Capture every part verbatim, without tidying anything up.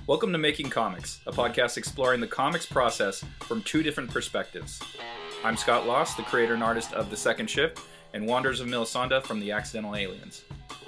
Welcome to Making Comics, a podcast exploring the comics process from two different perspectives. I'm Scott Loss, the creator and artist of The Second Shift, and Wanderers of Melisande from The Accidental Aliens.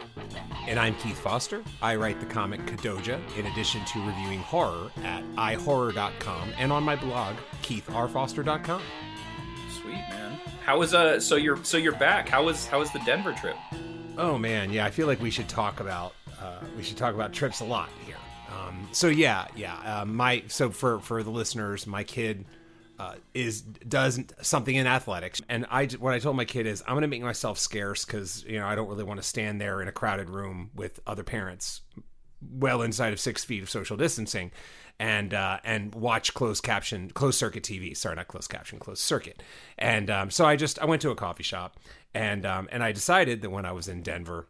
And I'm Keith Foster. I write the comic Kadoja, in addition to reviewing horror at i horror dot com and on my blog, keith r foster dot com. Sweet, man. How was uh? So you're so you're back. How was how was the Denver trip? Oh man, yeah. I feel like we should talk about uh, we should talk about trips a lot here. Um, so yeah, yeah. Uh, my so for for the listeners, my kid uh, is does something in athletics, and I what I told my kid is I'm going to make myself scarce because you know I don't really want to stand there in a crowded room with other parents, well inside of six feet of social distancing, and uh, and watch closed caption, closed circuit T V. Sorry, not closed caption, closed circuit. And um, so I just I went to a coffee shop, and um, and I decided that when I was in Denver,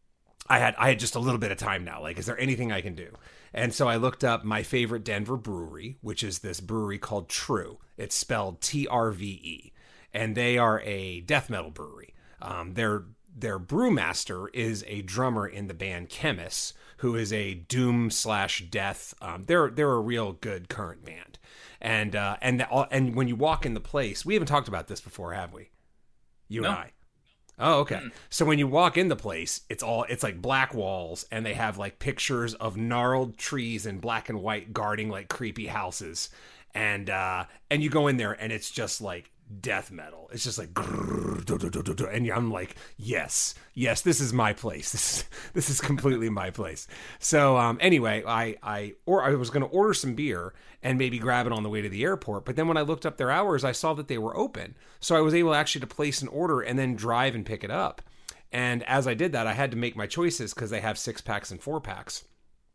I had I had just a little bit of time now. Like, is there anything I can do? And so I looked up my favorite Denver brewery, which is this brewery called True. It's spelled T R V E, and they are a death metal brewery. Um, their their brewmaster is a drummer in the band Chemist, who is a doom slash death. Um, they're they're a real good current band, and uh, and the, and when you walk in the place, we haven't talked about this before, have we? You No. and I. Oh, okay. Mm. So when you walk in the place, it's all it's like black walls, and they have like pictures of gnarled trees in black and white guarding like creepy houses, and uh, and you go in there, and it's just like death metal. It's just like, grrr, do, do, do, do, do. And I'm like, yes, yes, this is my place. This is this is completely my place. So um, anyway, I I or I was going to order some beer and maybe grab it on the way to the airport. But then when I looked up their hours, I saw that they were open. So I was able actually to place an order and then drive and pick it up. And as I did that, I had to make my choices because they have six packs and four packs.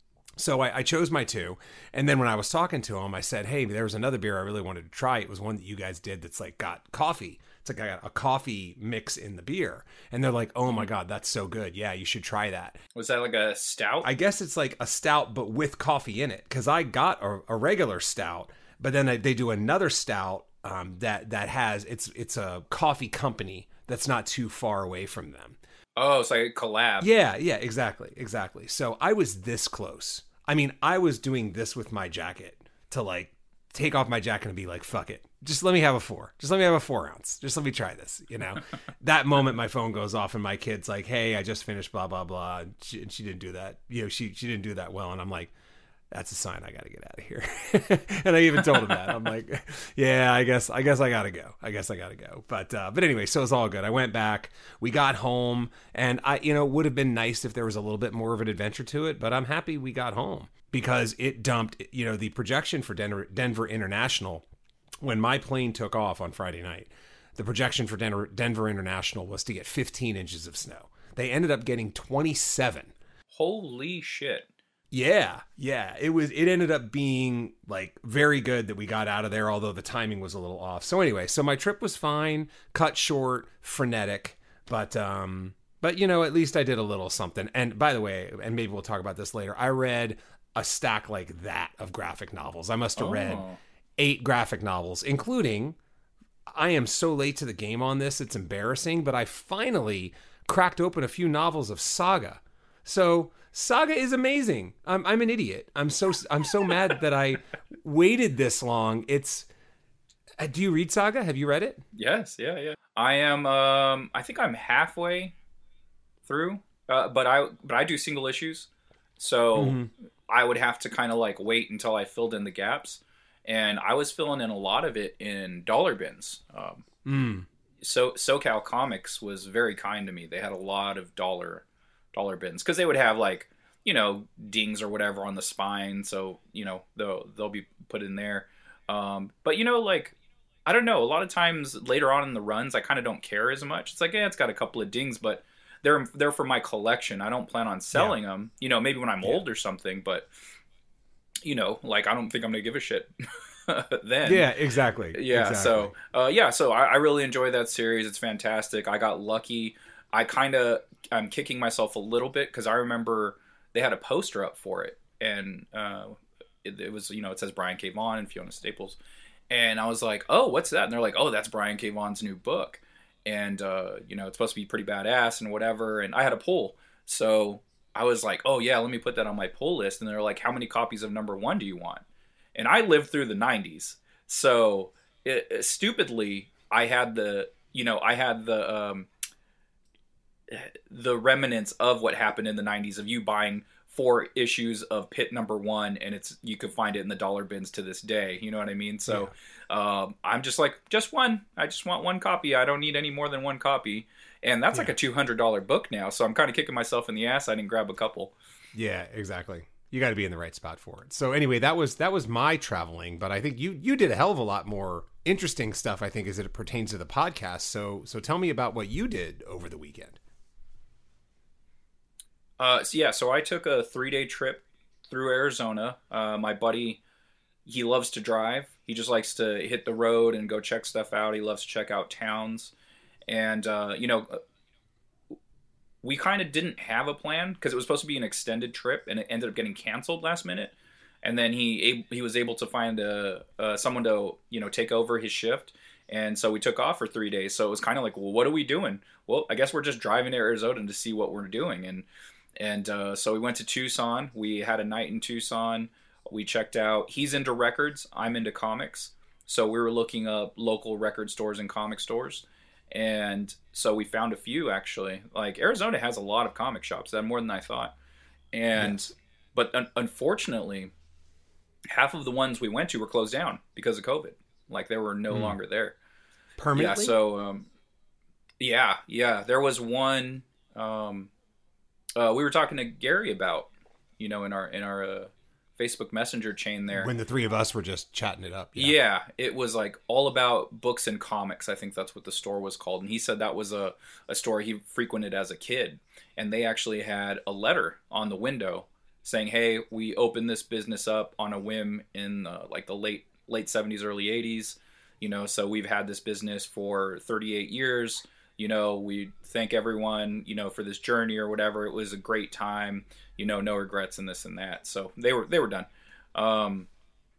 So I, I chose my two. And then when I was talking to them, I said, hey, there was another beer I really wanted to try. It was one that you guys did that's like got coffee. It's like I got a coffee mix in the beer. And they're like, oh my God, that's so good. Yeah, you should try that. Was that like a stout? I guess it's like a stout, but with coffee in it. Because I got a, a regular stout, but then I, they do another stout um, that that has, it's it's a coffee company that's not too far away from them. Oh, it's like a collab. Yeah, yeah, exactly, exactly. So I was this close. I mean, I was doing this with my jacket to like take off my jacket and be like, fuck it. Just let me have a four. Just let me have a four ounce. Just let me try this. You know, that moment my phone goes off and my kid's like, hey, I just finished blah, blah, blah. And she, and she didn't do that. You know, she, she didn't do that well. And I'm like, that's a sign I got to get out of here. And I even told him that. I'm like, yeah, I guess, I guess I got to go. I guess I got to go. But, uh, but anyway, so it's all good. I went back, we got home, and I, you know, it would have been nice if there was a little bit more of an adventure to it, but I'm happy we got home because it dumped, you know, the projection for Denver, Denver International. When my plane took off on Friday night, the projection for Denver, Denver International was to get fifteen inches of snow. They ended up getting twenty-seven. Holy shit. Yeah, yeah. It was. It ended up being like very good that we got out of there, although the timing was a little off. So anyway, so my trip was fine, cut short, frenetic, but um, but you know, at least I did a little something. And by the way, and maybe we'll talk about this later, I read a stack like that of graphic novels. I must have Oh. read eight graphic novels, including. I am so late to the game on this; it's embarrassing. But I finally cracked open a few novels of Saga. So. Saga is amazing. I'm I'm an idiot. I'm so I'm so mad that I waited this long. It's uh, do you read Saga? Have you read it? Yes, yeah, yeah. I am. Um, I think I'm halfway through, uh, but I but I do single issues, so Mm-hmm. I would have to kind of like wait until I filled in the gaps, and I was filling in a lot of it in dollar bins. Um, Mm. so SoCal Comics was very kind to me. They had a lot of dollar dollar bins because they would have like you know dings or whatever on the spine, so you know they'll they'll be put in there. Um, but you know like. I don't know. A lot of times later on in the runs, I kind of don't care as much. It's like, yeah, it's got a couple of dings, but they're they're for my collection. I don't plan on selling yeah. them. You know, maybe when I'm yeah. old or something. But you know, like I don't think I'm gonna give a shit then. Yeah, exactly. Yeah. Exactly. So uh, yeah. So I, I really enjoy that series. It's fantastic. I got lucky. I kind of I'm kicking myself a little bit because I remember they had a poster up for it, and uh, it, it was you know it says Brian K. Vaughan and Fiona Staples. And I was like, oh, what's that? And they're like, oh, that's Brian K. Vaughan's new book. And, uh, you know, it's supposed to be pretty badass and whatever. And I had a pull. So I was like, oh yeah, let me put that on my pull list. And they're like, how many copies of number one do you want? And I lived through the nineties. So it, it, stupidly, I had the, you know, I had the, um, the remnants of what happened in the nineties of you buying four issues of Pit number one, and it's you could find it in the dollar bins to this day. You know what I mean? So yeah. um, I'm just like, just one. I just want one copy. I don't need any more than one copy. And that's yeah. like a two hundred dollars book now. So I'm kind of kicking myself in the ass. I didn't grab a couple. Yeah, exactly. You got to be in the right spot for it. So anyway, that was that was my traveling, but I think you you did a hell of a lot more interesting stuff, I think, as it pertains to the podcast. So so tell me about what you did over the weekend. Uh, so yeah, so I took a three-day trip through Arizona. Uh, my buddy, he loves to drive. He just likes to hit the road and go check stuff out. He loves to check out towns. And, uh, you know, we kind of didn't have a plan because it was supposed to be an extended trip, and it ended up getting canceled last minute. And then he he was able to find a, uh, someone to, you know, take over his shift. And so we took off for three days. So it was kind of like, well, what are we doing? Well, I guess we're just driving to Arizona to see what we're doing. And And uh, so we went to Tucson. We had a night in Tucson. We checked out. He's into records. I'm into comics. So we were looking up local record stores and comic stores. And so we found a few, actually. Like, Arizona has a lot of comic shops. That more than I thought. And yes. But un- unfortunately, half of the ones we went to were closed down because of COVID. Like, they were no mm. longer there. Permanently? Yeah, so, um, yeah, yeah. There was one... Um, Uh, we were talking to Gary about, you know, in our in our uh, Facebook Messenger chain there. When the three of us were just chatting it up. Yeah. yeah, it was like all about books and comics. I think that's what the store was called. And he said that was a, a store he frequented as a kid. And they actually had a letter on the window saying, hey, we opened this business up on a whim in uh, like the late late seventies, early eighties. You know, so we've had this business for thirty-eight years. You know, we thank everyone, you know, for this journey or whatever. It was a great time, you know, no regrets and this and that. So they were, they were done. Um,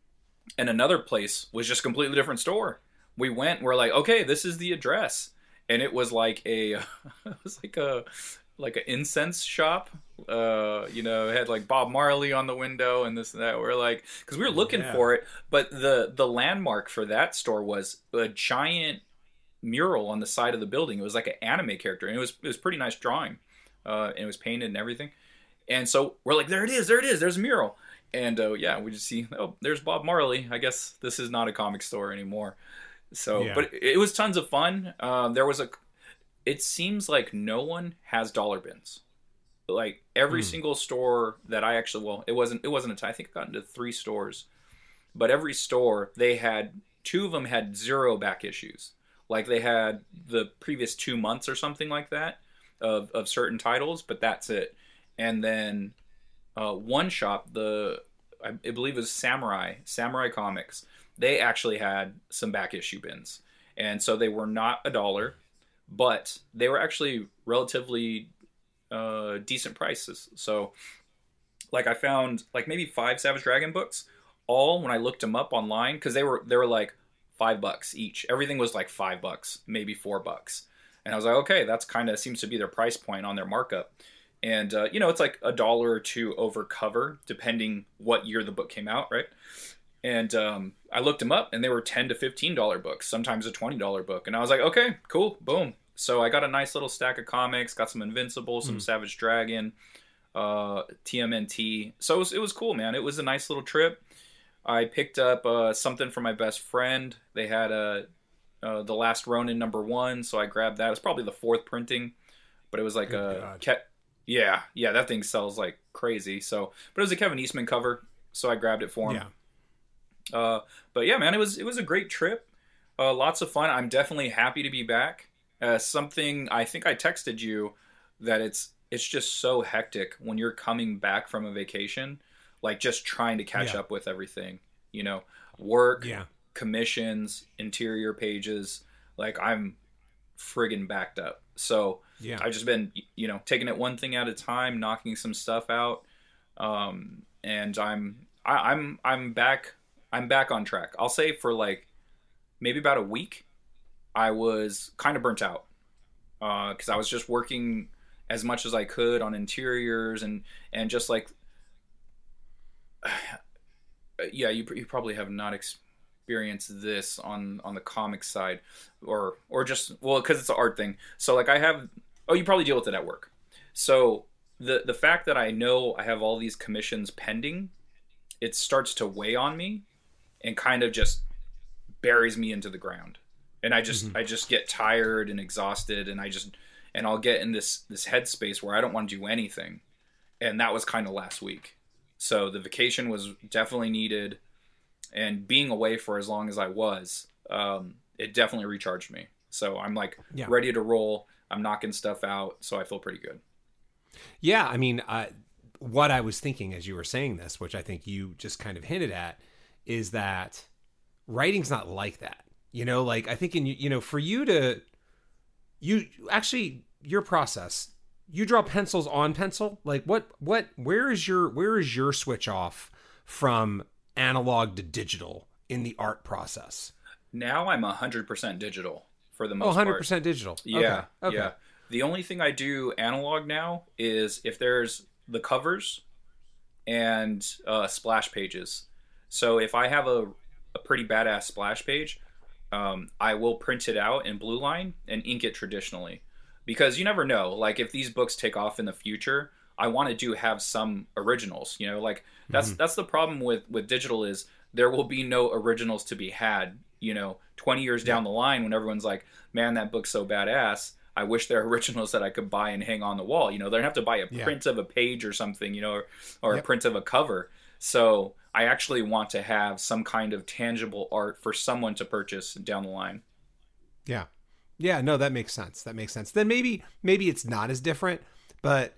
and another place was just a completely different store. We went, we're like, okay, this is the address. And it was like a, it was like a, like an incense shop. Uh, you know, it had like Bob Marley on the window and this and that. We're like, cause we were looking yeah. for it, but the, the landmark for that store was a giant mural on the side of the building. It was like an anime character, and it was it was pretty nice drawing, uh, and it was painted and everything. And so we're like, there it is, there it is, there's a mural. And uh, yeah, we just see, oh, there's Bob Marley. I guess this is not a comic store anymore. So, yeah. But it, it was tons of fun. Um, there was a. It seems like no one has dollar bins. Like every mm. single store that I actually, well, it wasn't it wasn't a. I think I got into three stores, but every store they had two of them had zero back issues. Like they had the previous two months or something like that of, of certain titles, but that's it. And then uh, one shop, the I believe it was Samurai, Samurai Comics, they actually had some back issue bins. And so they were not a dollar, but they were actually relatively uh, decent prices. So like I found like maybe five Savage Dragon books, all when I looked them up online, because they were they were like five bucks each. Everything was like five bucks, maybe four bucks. And I was like, okay, that's kind of seems to be their price point on their markup. And, uh, you know, it's like a dollar or two over cover, depending what year the book came out, right? And um, I looked them up, and they were ten to fifteen dollars books, sometimes a twenty dollars book. And I was like, okay, cool, boom. So I got a nice little stack of comics, got some Invincible, some mm. Savage Dragon, uh, T M N T. So it was, it was cool, man. It was a nice little trip. I picked up uh, something for my best friend. They had a uh, The Last Ronin number one, so I grabbed that. It was probably the fourth printing, but it was like Good a Ke- yeah, yeah. That thing sells like crazy. So, but it was a Kevin Eastman cover, so I grabbed it for him. Yeah. Uh, but yeah, man, it was it was a great trip. Uh, lots of fun. I'm definitely happy to be back. Uh, something I think I texted you that it's it's just so hectic when you're coming back from a vacation. Like just trying to catch yeah. up with everything, you know, work, yeah. commissions, interior pages. Like I'm friggin' backed up. So yeah. I've just been, you know, taking it one thing at a time, knocking some stuff out. Um, and I'm, I, I'm, I'm back, I'm back on track. I'll say for like maybe about a week, I was kind of burnt out. Uh, cause I was just working as much as I could on interiors and and just like yeah, you you probably have not experienced this on on the comic side, or or just well because it's an art thing. So like I have oh you probably deal with it at work. So the the fact that I know I have all these commissions pending, it starts to weigh on me and kind of just buries me into the ground. And I just mm-hmm. I just get tired and exhausted, and I just and I'll get in this this headspace where I don't want to do anything. And that was kind of last week. So the vacation was definitely needed, and being away for as long as I was, um, it definitely recharged me. So I'm like yeah. ready to roll. I'm knocking stuff out, so I feel pretty good. Yeah, I mean, uh, what I was thinking as you were saying this, which I think you just kind of hinted at, is that writing's not like that. You know, like I think in, you know, for you to, you actually, your process, you draw pencils on pencil. Like what, what, where is your, where is your switch off from analog to digital in the art process? Now I'm a hundred percent digital for the most part. Oh, one hundred percent digital. Yeah. Okay. Okay. Yeah. The only thing I do analog now is if there's the covers and uh, splash pages. So if I have a, a pretty badass splash page, um, I will print it out in Blue Line and ink it traditionally. Because you never know, like if these books take off in the future, I want to do have some originals, you know, like that's mm-hmm. that's the problem with, with digital is there will be no originals to be had, you know, twenty years down the line when everyone's like, man, that book's so badass. I wish there are originals that I could buy and hang on the wall. You know, they don't have to buy a yeah. print of a page or something, you know, or, or yep. a print of a cover. So I actually want to have some kind of tangible art for someone to purchase down the line. Yeah. Yeah, no, that makes sense. That makes sense. Then maybe maybe it's not as different, but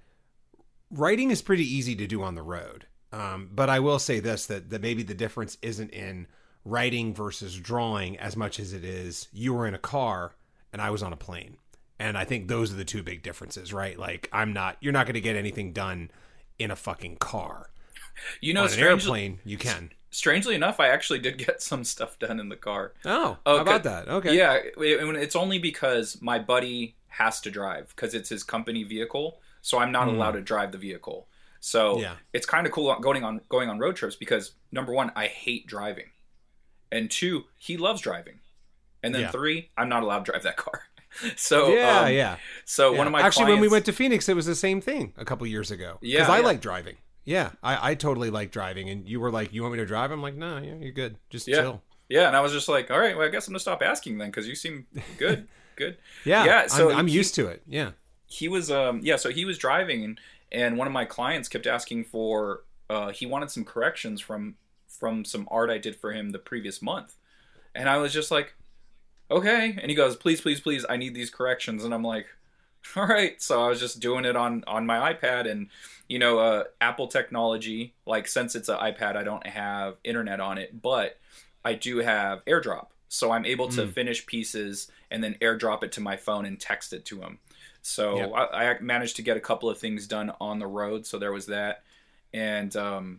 writing is pretty easy to do on the road. Um, but I will say this, that, that maybe the difference isn't in writing versus drawing as much as it is you were in a car and I was on a plane. And I think those are the two big differences, right? Like I'm not, you're not going to get anything done in a fucking car. You know, on an airplane, you can. Strangely enough, I actually did get some stuff done in the car. Oh, oh how about that? Okay. Yeah, it, it's only because my buddy has to drive because it's his company vehicle, so I'm not mm. allowed to drive the vehicle. So yeah. it's kind of cool going on going on road trips because number one, I hate driving, and two, he loves driving, and then yeah. three, I'm not allowed to drive that car. So yeah, um, yeah. So yeah. one of my actually, clients, when we went to Phoenix, it was the same thing a couple years ago. Yeah, because I yeah. like driving. Yeah, I, I totally like driving, and you were like, "You want me to drive?" I'm like, "No, yeah, you're good. Just yeah. chill." Yeah, and I was just like, "All right, well, I guess I'm gonna stop asking then, because you seem good, good." yeah, yeah. So I'm, I'm he, used to it. Yeah, he was, um, yeah. So he was driving, and and one of my clients kept asking for, uh, he wanted some corrections from from some art I did for him the previous month, and I was just like, "Okay," and he goes, "Please, please, please, I need these corrections," and I'm like, all right. So I was just doing it on, on my iPad, and, you know, uh, Apple technology, like since it's an iPad, I don't have internet on it, but I do have AirDrop. So I'm able to mm. finish pieces and then AirDrop it to my phone and text it to him. So yep. I, I managed to get a couple of things done on the road. So there was that. And, um,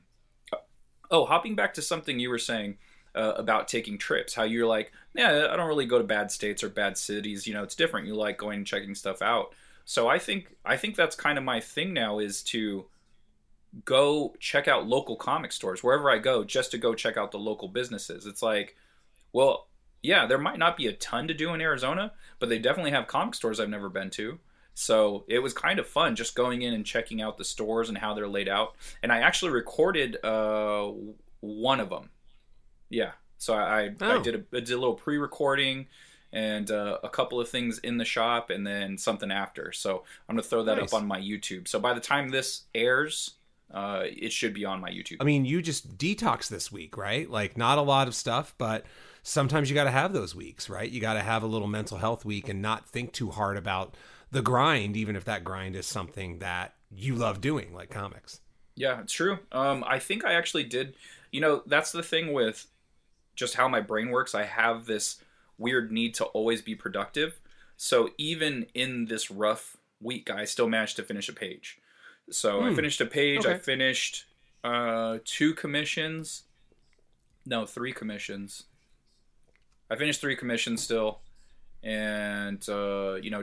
oh, hopping back to something you were saying, Uh, about taking trips, how you're like, yeah, I don't really go to bad states or bad cities. You know, it's different. You like going and checking stuff out. So I think I think that's kind of my thing now is to go check out local comic stores wherever I go, just to go check out the local businesses. It's like, well, yeah, there might not be a ton to do in Arizona, but they definitely have comic stores I've never been to. So it was kind of fun just going in and checking out the stores and how they're laid out. And I actually recorded uh, one of them. Yeah, so I oh. I did a, I did a little pre-recording and uh, a couple of things in the shop and then something after. So I'm going to throw that nice. up on my YouTube. So by the time this airs, uh, it should be on my YouTube. I mean, you just detox this week, right? Like not a lot of stuff, but sometimes you got to have those weeks, right? You got to have a little mental health week and not think too hard about the grind, even if that grind is something that you love doing, like comics. Yeah, it's true. Um, I think I actually did, you know, that's the thing with just how my brain works. I have this weird need to always be productive. So even in this rough week, I still managed to finish a page. So mm. I finished a page. Okay. I finished uh, two commissions. No, three commissions. I finished three commissions still. And, uh, you know, did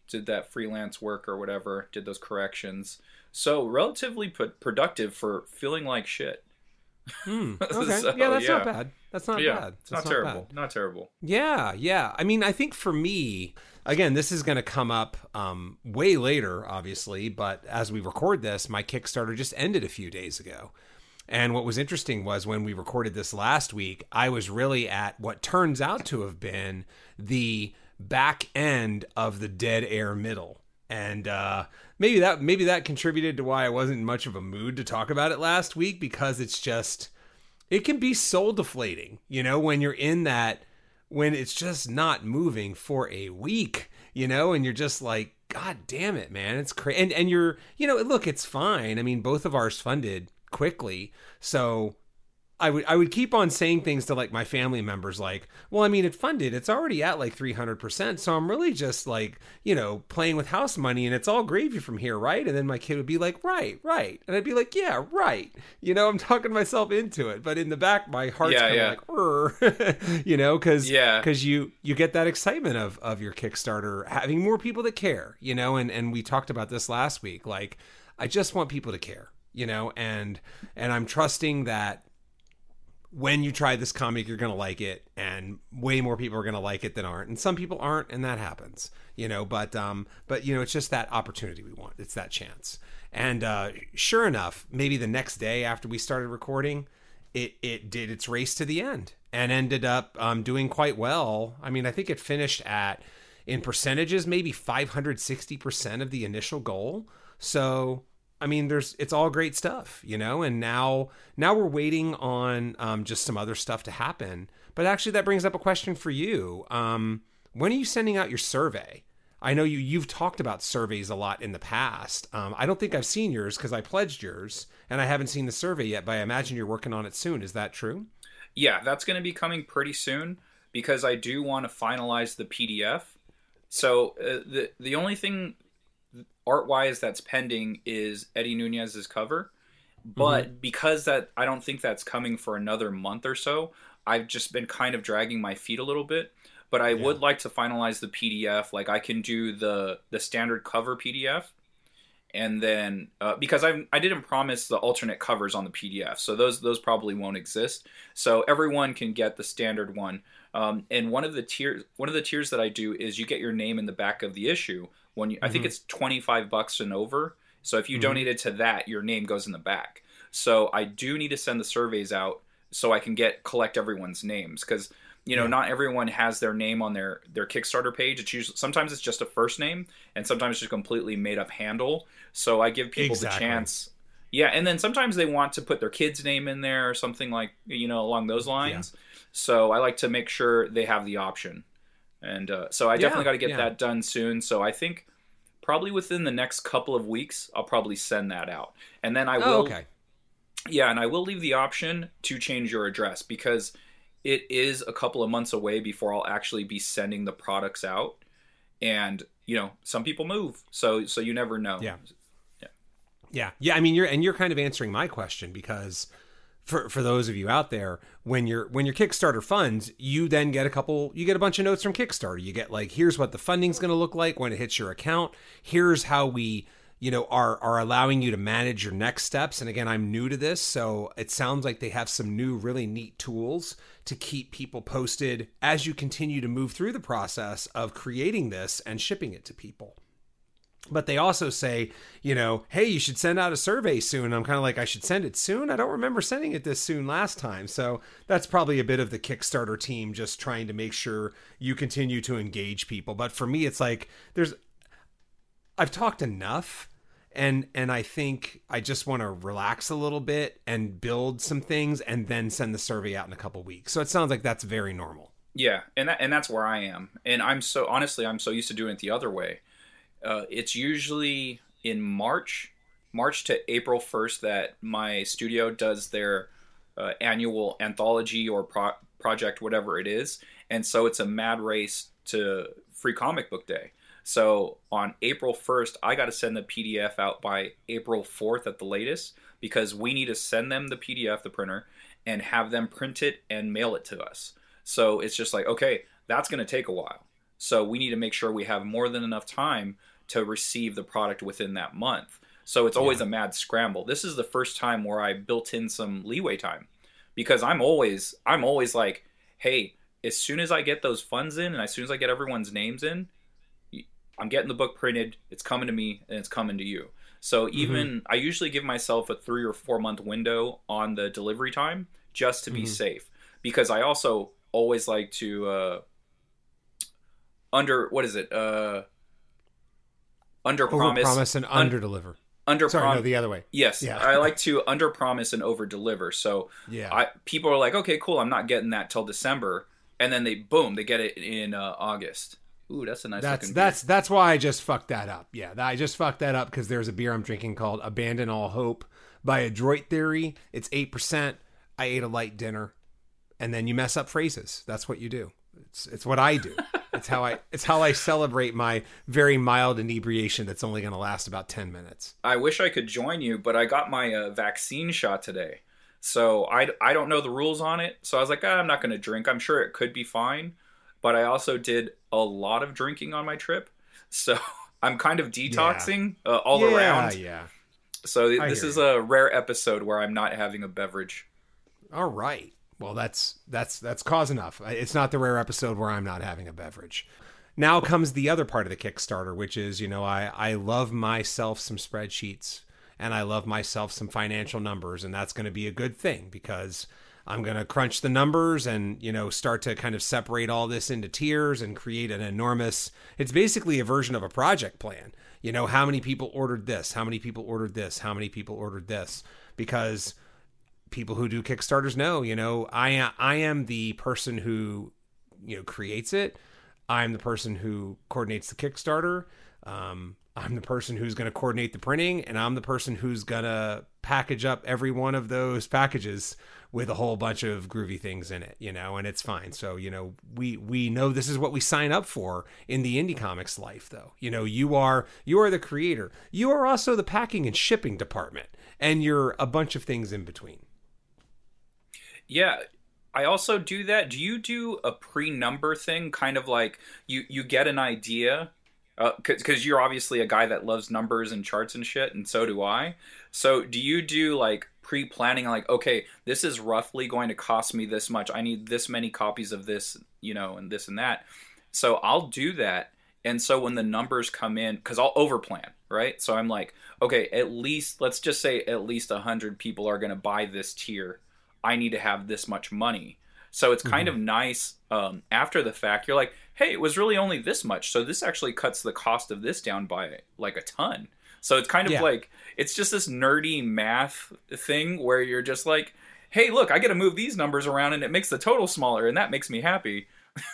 did that freelance work or whatever, did those corrections. So relatively p- productive for feeling like shit. Mm, okay. So, yeah, that's yeah. not bad. That's not yeah, bad. It's That's not, not terrible. bad. Not terrible. Yeah, yeah. I mean, I think for me, again, this is going to come up um, way later, obviously, but as we record this, my Kickstarter just ended a few days ago. And what was interesting was when we recorded this last week, I was really at what turns out to have been the back end of the dead air middle. And uh, maybe that maybe that contributed to why I wasn't in much of a mood to talk about it last week, because it's just, it can be soul deflating, you know, when you're in that, when it's just not moving for a week, you know, and you're just like, God damn it, man, it's crazy. And, and you're, you know, look, it's fine. I mean, both of ours funded quickly. So I would I would keep on saying things to like my family members like, well, I mean, it funded, it's already at like three hundred percent. So I'm really just like, you know, playing with house money and it's all gravy from here, right? And then my kid would be like, right, right. And I'd be like, yeah, right. You know, I'm talking myself into it. But in the back, my heart's Yeah, kind of yeah. like, "Urgh," you know, because Yeah. because you you get that excitement of of your Kickstarter having more people that care, you know, and and we talked about this last week. Like, I just want people to care, you know, and and I'm trusting that when you try this comic, you're going to like it, and way more people are going to like it than aren't. And some people aren't, and that happens, you know, but, um, but, you know, it's just that opportunity we want. It's that chance. And, uh, sure enough, maybe the next day after we started recording, it, it did its race to the end and ended up, um, doing quite well. I mean, I think it finished at, in percentages, maybe five hundred sixty percent of the initial goal. So, I mean, there's, it's all great stuff, you know, and now, now we're waiting on um, just some other stuff to happen. But actually that brings up a question for you. Um, when are you sending out your survey? I know you, you've talked about surveys a lot in the past. Um, I don't think I've seen yours because I pledged yours and I haven't seen the survey yet, but I imagine you're working on it soon. Is that true? Yeah, that's going to be coming pretty soon because I do want to finalize the P D F. So uh, the, the only thing art-wise that's pending is Eddie Nunez's cover, but mm-hmm. because that I don't think that's coming for another month or so, I've just been kind of dragging my feet a little bit. But I yeah. would like to finalize the P D F. Like I can do the the standard cover P D F, and then uh, because I I didn't promise the alternate covers on the P D F, so those those probably won't exist. So everyone can get the standard one. Um, and one of the tiers one of the tiers that I do is you get your name in the back of the issue. When you, mm-hmm. I think it's twenty-five bucks and over. So if you mm-hmm. donated to that, your name goes in the back. So I do need to send the surveys out so I can get collect everyone's names because you know yeah. not everyone has their name on their their Kickstarter page. It's usually sometimes it's just a first name and sometimes just a completely made up handle. So I give people exactly. the chance. Yeah, and then sometimes they want to put their kid's name in there or something like you know along those lines. Yeah. So I like to make sure they have the option. And uh, so I yeah, definitely got to get yeah. that done soon. So I think probably within the next couple of weeks, I'll probably send that out. And then I will, oh, okay. yeah, and I will leave the option to change your address because it is a couple of months away before I'll actually be sending the products out. And, you know, some people move. So, so you never know. Yeah. Yeah. Yeah. Yeah. I mean, you're, and you're kind of answering my question because For for those of you out there, when your when your Kickstarter funds, you then get a couple, you get a bunch of notes from Kickstarter. You get like, here's what the funding's going to look like when it hits your account. Here's how we, you know, are are allowing you to manage your next steps. And again, I'm new to this, so it sounds like they have some new, really neat tools to keep people posted as you continue to move through the process of creating this and shipping it to people. But they also say, you know, hey, you should send out a survey soon. I'm kind of like, I should send it soon? I don't remember sending it this soon last time. So that's probably a bit of the Kickstarter team just trying to make sure you continue to engage people. But for me, it's like, there's, I've talked enough. And and I think I just want to relax a little bit and build some things and then send the survey out in a couple weeks. So it sounds like that's very normal. Yeah, and that, and that's where I am. And I'm so, honestly, I'm so used to doing it the other way. Uh, it's usually in March, March to April first that my studio does their uh, annual anthology or pro- project, whatever it is. And so it's a mad race to Free Comic Book Day. So on April first, I got to send the P D F out by April fourth at the latest because we need to send them the P D F, the printer, and have them print it and mail it to us. So it's just like, okay, that's going to take a while. So we need to make sure we have more than enough time to receive the product within that month. So it's always Yeah. a mad scramble. This is the first time where I built in some leeway time, because I'm always I'm always like, hey, as soon as I get those funds in and as soon as I get everyone's names in, I'm getting the book printed, it's coming to me, and it's coming to you. So even Mm-hmm. I usually give myself a three or four month window on the delivery time just to be Mm-hmm. safe, because I also always like to uh, under what is it uh, under Over promise promise and under deliver. under Sorry, no, prom- the other way. yes, Yeah. I like to under promise and over deliver. So Yeah. I people are like, okay, cool, I'm not getting that till December, and then they boom, they get it in uh, August. Ooh, that's a nice That's looking that's that's why I just fucked that up. Yeah, that- I just fucked that up because there's a beer I'm drinking called Abandon All Hope by Adroit Theory. It's eight percent. I ate a light dinner, and then you mess up phrases. That's what you do. It's it's what I do. It's how I it's how I celebrate my very mild inebriation that's only going to last about ten minutes. I wish I could join you, but I got my uh, vaccine shot today. So I, I don't know the rules on it. So I was like, ah, I'm not going to drink. I'm sure it could be fine. But I also did a lot of drinking on my trip. So I'm kind of detoxing uh, all yeah, around. Yeah. So th- I this hear is you. a rare episode where I'm not having a beverage. All right. Well, that's that's that's cause enough. It's not the rare episode where I'm not having a beverage. Now comes the other part of the Kickstarter, which is, you know, I, I love myself some spreadsheets and I love myself some financial numbers. And that's going to be a good thing because I'm going to crunch the numbers and, you know, start to kind of separate all this into tiers and create an enormous, it's basically a version of a project plan. You know, how many people ordered this? How many people ordered this? How many people ordered this? Because people who do Kickstarters know, you know, I am, I am the person who, you know, creates it. I'm the person who coordinates the Kickstarter. Um, I'm the person who's going to coordinate the printing, and I'm the person who's going to package up every one of those packages with a whole bunch of groovy things in it, you know, and it's fine. So, you know, we, we know this is what we sign up for in the indie comics life, though. You know, you are, you are the creator. You are also the packing and shipping department, and you're a bunch of things in between. Yeah, I also do that. Do you do a pre-number thing? Kind of like you, you get an idea, because uh, you're obviously a guy that loves numbers and charts and shit, and so do I. So do you do like pre-planning, like, okay, this is roughly going to cost me this much. I need this many copies of this, you know, and this and that. So I'll do that. And so when the numbers come in, because I'll overplan, right? So I'm like, okay, at least, let's just say at least one hundred people are going to buy this tier. I need to have this much money. So it's kind mm-hmm. of nice um, after the fact. You're like, hey, it was really only this much. So this actually cuts the cost of this down by like a ton. So it's kind of yeah. like, it's just this nerdy math thing where you're just like, hey, look, I get to move these numbers around and it makes the total smaller. And that makes me happy.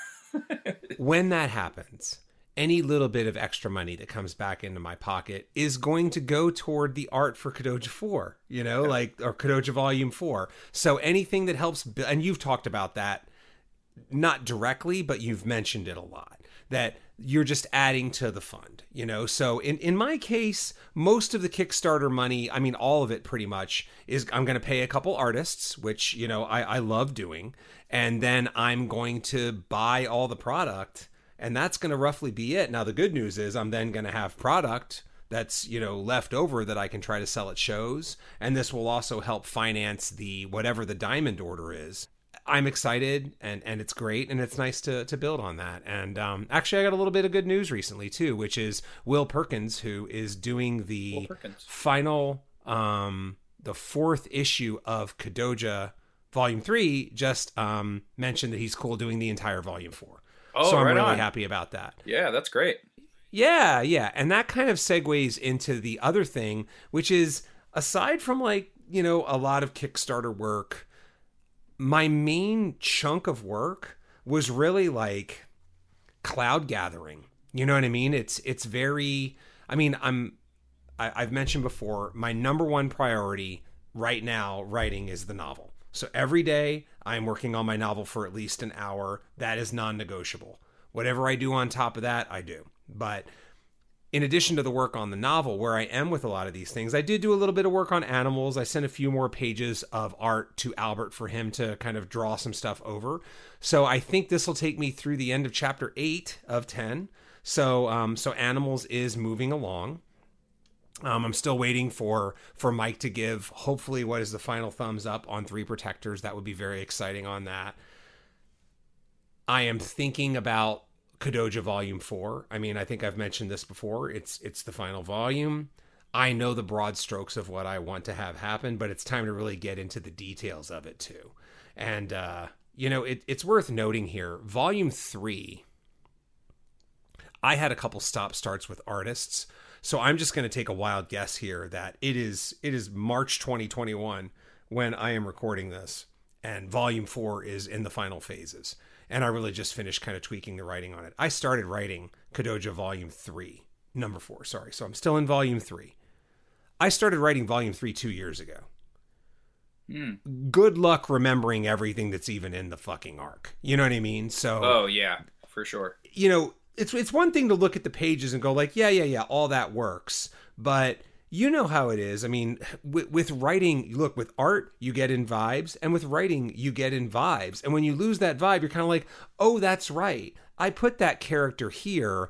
When that happens, any little bit of extra money that comes back into my pocket is going to go toward the art for Kadoja four, you know, yeah. like, or Kadoja Volume four. So anything that helps, and you've talked about that, not directly, but you've mentioned it a lot, that you're just adding to the fund, you know? So in, in my case, most of the Kickstarter money, I mean, all of it pretty much is, I'm going to pay a couple artists, which, you know, I, I love doing. And then I'm going to buy all the product. And that's going to roughly be it. Now, the good news is I'm then going to have product that's, you know, left over that I can try to sell at shows. And this will also help finance the whatever the diamond order is. I'm excited and, and it's great. And it's nice to, to build on that. And um, actually, I got a little bit of good news recently, too, which is Will Perkins, who is doing the final, um, the fourth issue of Kadoja Volume three, just um, mentioned that he's cool doing the entire Volume four. Oh, so I'm right really on. happy about that. Yeah, that's great. Yeah, yeah. And that kind of segues into the other thing, which is aside from like, you know, a lot of Kickstarter work, my main chunk of work was really like cloud gathering. You know what I mean? It's it's very, I mean, I'm I, I've mentioned before, my number one priority right now writing is the novel. So every day I'm working on my novel for at least an hour. That is non-negotiable. Whatever I do on top of that, I do. But in addition to the work on the novel, where I am with a lot of these things, I did do a little bit of work on animals. I sent a few more pages of art to Albert for him to kind of draw some stuff over. So I think this will take me through the end of chapter eight of ten. So, um, so animals is moving along. Um, I'm still waiting for, for Mike to give, hopefully, what is the final thumbs up on Three Protectors. That would be very exciting on that. I am thinking about Kadoja Volume four. I mean, I think I've mentioned this before. It's it's the final volume. I know the broad strokes of what I want to have happen, but it's time to really get into the details of it too. And, uh, you know, it, it's worth noting here, Volume three, I had a couple stop starts with artists. So I'm just going to take a wild guess here that it is it is March twenty twenty-one when I am recording this, and Volume four is in the final phases. And I really just finished kind of tweaking the writing on it. I started writing Kadoja Volume three, number four, sorry. So I'm still in Volume three. I started writing Volume three two years ago. Mm. Good luck remembering everything that's even in the fucking arc. You know what I mean? So, oh, yeah, for sure. You know, it's it's one thing to look at the pages and go like, yeah, yeah, yeah, all that works. But you know how it is. I mean, with, with writing, look, with art, you get in vibes. And with writing, you get in vibes. And when you lose that vibe, you're kind of like, oh, that's right. I put that character here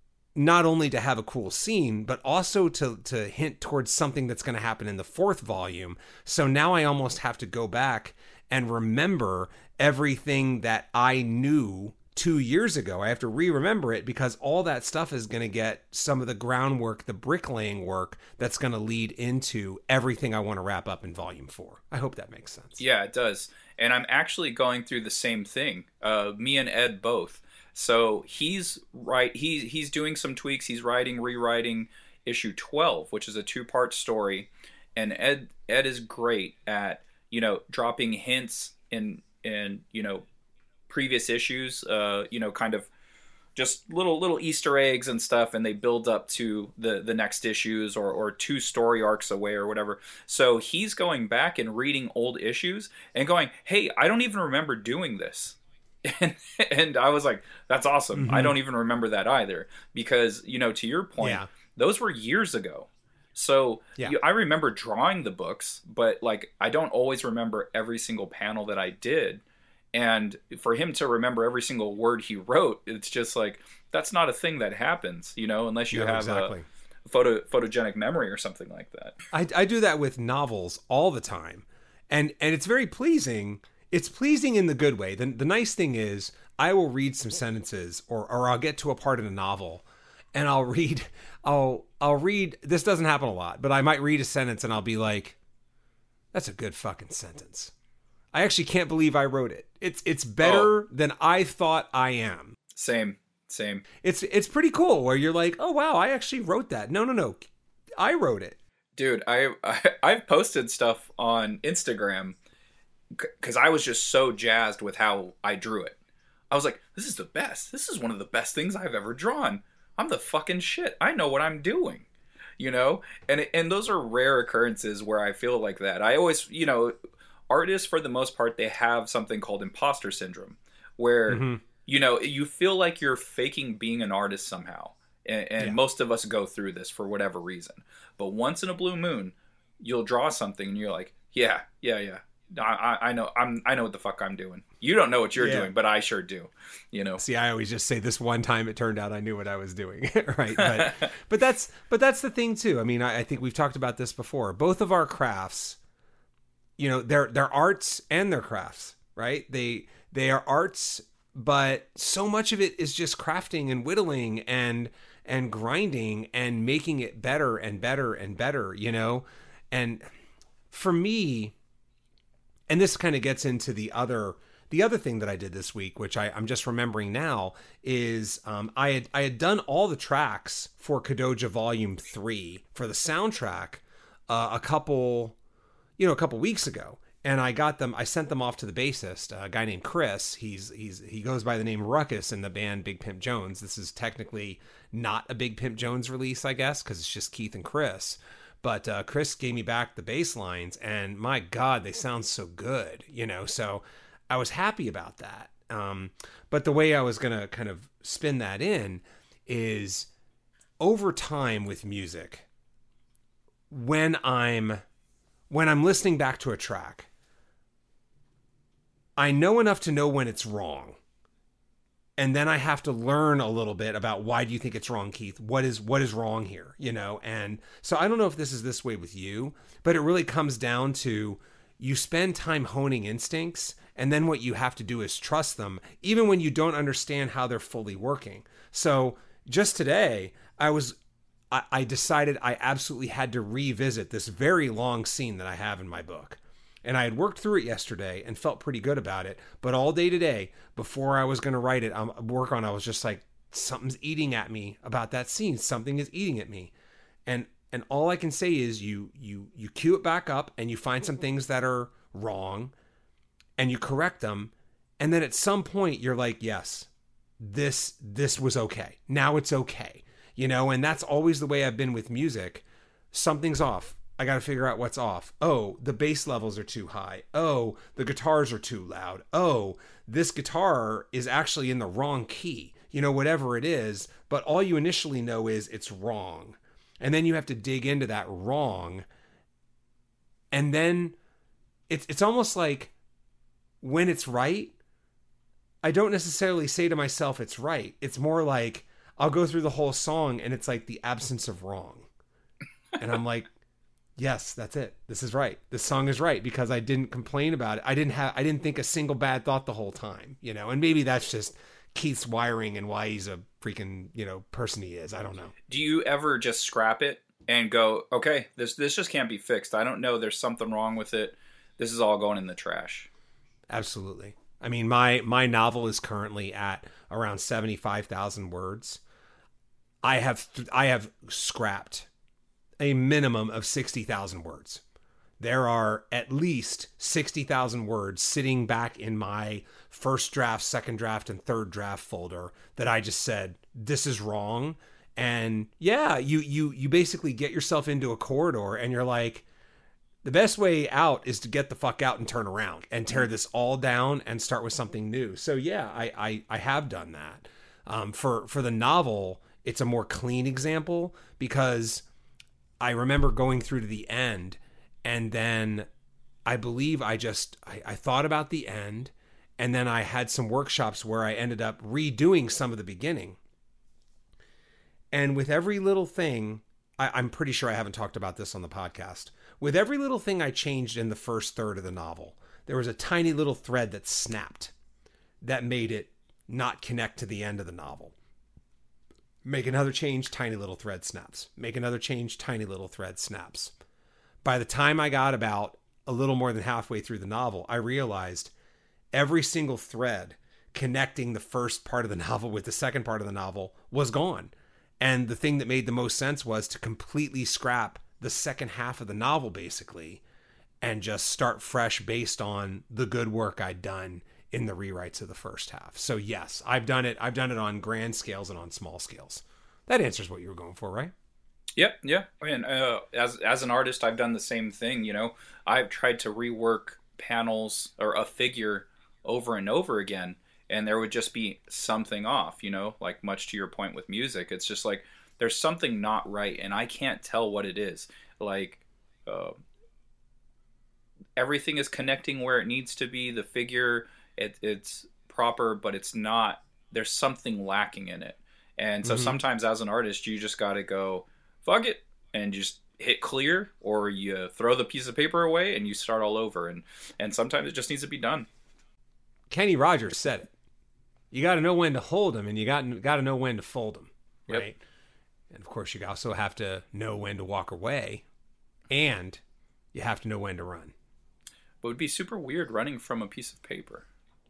not only to have a cool scene, but also to, to hint towards something that's going to happen in the fourth volume. So now I almost have to go back and remember everything that I knew two years ago. I have to re-remember it because all that stuff is going to get some of the groundwork, the bricklaying work that's going to lead into everything I want to wrap up in Volume four. I hope that makes sense. Yeah, it does. And I'm actually going through the same thing. Uh, me and Ed both. So he's right. He, he's doing some tweaks. He's writing, rewriting issue twelve, which is a two-part story. And Ed Ed is great at, you know, dropping hints in, in you know, previous issues, uh, you know, kind of just little little Easter eggs and stuff, and they build up to the the next issues or or two story arcs away or whatever. So he's going back and reading old issues and going, "Hey, I don't even remember doing this," and and I was like, "That's awesome." Mm-hmm. I don't even remember that either because, you know, to your point, yeah. those were years ago. So yeah. you, I remember drawing the books, but like I don't always remember every single panel that I did. And for him to remember every single word he wrote, it's just like, that's not a thing that happens, you know, unless you yeah, have exactly. a photo photogenic memory or something like that. I, I do that with novels all the time. And and it's very pleasing. It's pleasing in the good way. The, the nice thing is I will read some sentences or, or I'll get to a part in a novel and I'll read, I'll, I'll read, this doesn't happen a lot, but I might read a sentence and I'll be like, that's a good fucking sentence. I actually can't believe I wrote it. It's it's better oh. than I thought I am. Same, same. It's it's pretty cool where you're like, oh wow, I actually wrote that. No, no, no, I wrote it. Dude, I, I I've posted stuff on Instagram because I was just so jazzed with how I drew it. I was like, this is the best. This is one of the best things I've ever drawn. I'm the fucking shit. I know what I'm doing. You know, and and those are rare occurrences where I feel like that. I always, you know. Artists, for the most part, they have something called imposter syndrome, where, mm-hmm. you know, you feel like you're faking being an artist somehow. And, and yeah. most of us go through this for whatever reason. But once in a blue moon, you'll draw something and you're like, yeah, yeah, yeah. I, I know I'm I know what the fuck I'm doing. You don't know what you're yeah. doing, but I sure do. You know. See, I always just say this one time it turned out I knew what I was doing. Right. But but that's but that's the thing too. I mean, I, I think we've talked about this before. Both of our crafts, you know, they're they're arts and they're crafts, right? They they are arts, but so much of it is just crafting and whittling and and grinding and making it better and better and better, you know? And for me, and this kind of gets into the other the other thing that I did this week, which I, I'm just remembering now, is um, I had I had done all the tracks for Kadoja Volume Three for the soundtrack uh, a couple. you know, a couple weeks ago, and I got them, I sent them off to the bassist, a guy named Chris. He's, he's, he goes by the name Ruckus in the band Big Pimp Jones. This is technically not a Big Pimp Jones release, I guess, because it's just Keith and Chris. But uh, Chris gave me back the bass lines, and my God, they sound so good, you know, so I was happy about that. Um, but the way I was going to kind of spin that in is over time with music, when I'm when I'm listening back to a track, I know enough to know when it's wrong. And then I have to learn a little bit about why do you think it's wrong, Keith? What is what is wrong here? You know, and so I don't know if this is this way with you, but it really comes down to you spend time honing instincts, and then what you have to do is trust them, even when you don't understand how they're fully working. So just today, I was I, I decided I absolutely had to revisit this very long scene that I have in my book. And I had worked through it yesterday and felt pretty good about it. But all day today, before I was going to write it, um, work on, I was just like, something's eating at me about that scene. Something is eating at me. And and all I can say is you you you cue it back up and you find some things that are wrong and you correct them. And then at some point you're like, yes, this this was okay. Now it's okay. You know, and that's always the way I've been with music. Something's off. I got to figure out what's off. Oh, the bass levels are too high. Oh, the guitars are too loud. Oh, this guitar is actually in the wrong key. You know, whatever it is, but all you initially know is it's wrong. And then you have to dig into that wrong. And then it's it's almost like when it's right, I don't necessarily say to myself it's right. It's more like I'll go through the whole song and it's like the absence of wrong. And I'm like, yes, that's it. This is right. This song is right because I didn't complain about it. I didn't have, I didn't think a single bad thought the whole time, you know, and maybe that's just Keith's wiring and why he's a freaking, you know, person he is. I don't know. Do you ever just scrap it and go, okay, this, this just can't be fixed. I don't know. There's something wrong with it. This is all going in the trash. Absolutely. I mean, my, my novel is currently at around seventy-five thousand words. I have, I have scrapped a minimum of sixty thousand words. There are at least sixty thousand words sitting back in my first draft, second draft, and third draft folder that I just said, this is wrong. And yeah, you you you basically get yourself into a corridor and you're like, the best way out is to get the fuck out and turn around and tear this all down and start with something new. So yeah, I I, I have done that. Um, for, for the novel, it's a more clean example because I remember going through to the end and then I believe I just, I, I thought about the end and then I had some workshops where I ended up redoing some of the beginning. And with every little thing, I, I'm pretty sure I haven't talked about this on the podcast. With every little thing I changed in the first third of the novel, there was a tiny little thread that snapped that made it not connect to the end of the novel. Make another change, tiny little thread snaps. Make another change, tiny little thread snaps. By the time I got about a little more than halfway through the novel, I realized every single thread connecting the first part of the novel with the second part of the novel was gone. And the thing that made the most sense was to completely scrap the second half of the novel, basically, and just start fresh based on the good work I'd done in the rewrites of the first half. So yes, I've done it. I've done it on grand scales and on small scales. That answers what you were going for, right? Yep. Yeah. And uh, as, as an artist, I've done the same thing. You know, I've tried to rework panels or a figure over and over again, and there would just be something off, you know, like much to your point with music. It's just like, there's something not right and I can't tell what it is. Like, uh, everything is connecting where it needs to be. The figure, It, it's proper, but it's not, there's something lacking in it. And so mm-hmm. sometimes as an artist, you just got to go, fuck it, and just hit clear, or you throw the piece of paper away and you start all over. And, and sometimes it just needs to be done. Kenny Rogers said it. You got to know when to hold them and you got got to know when to fold them, right? Yep. And of course, you also have to know when to walk away and you have to know when to run. But it would be super weird running from a piece of paper.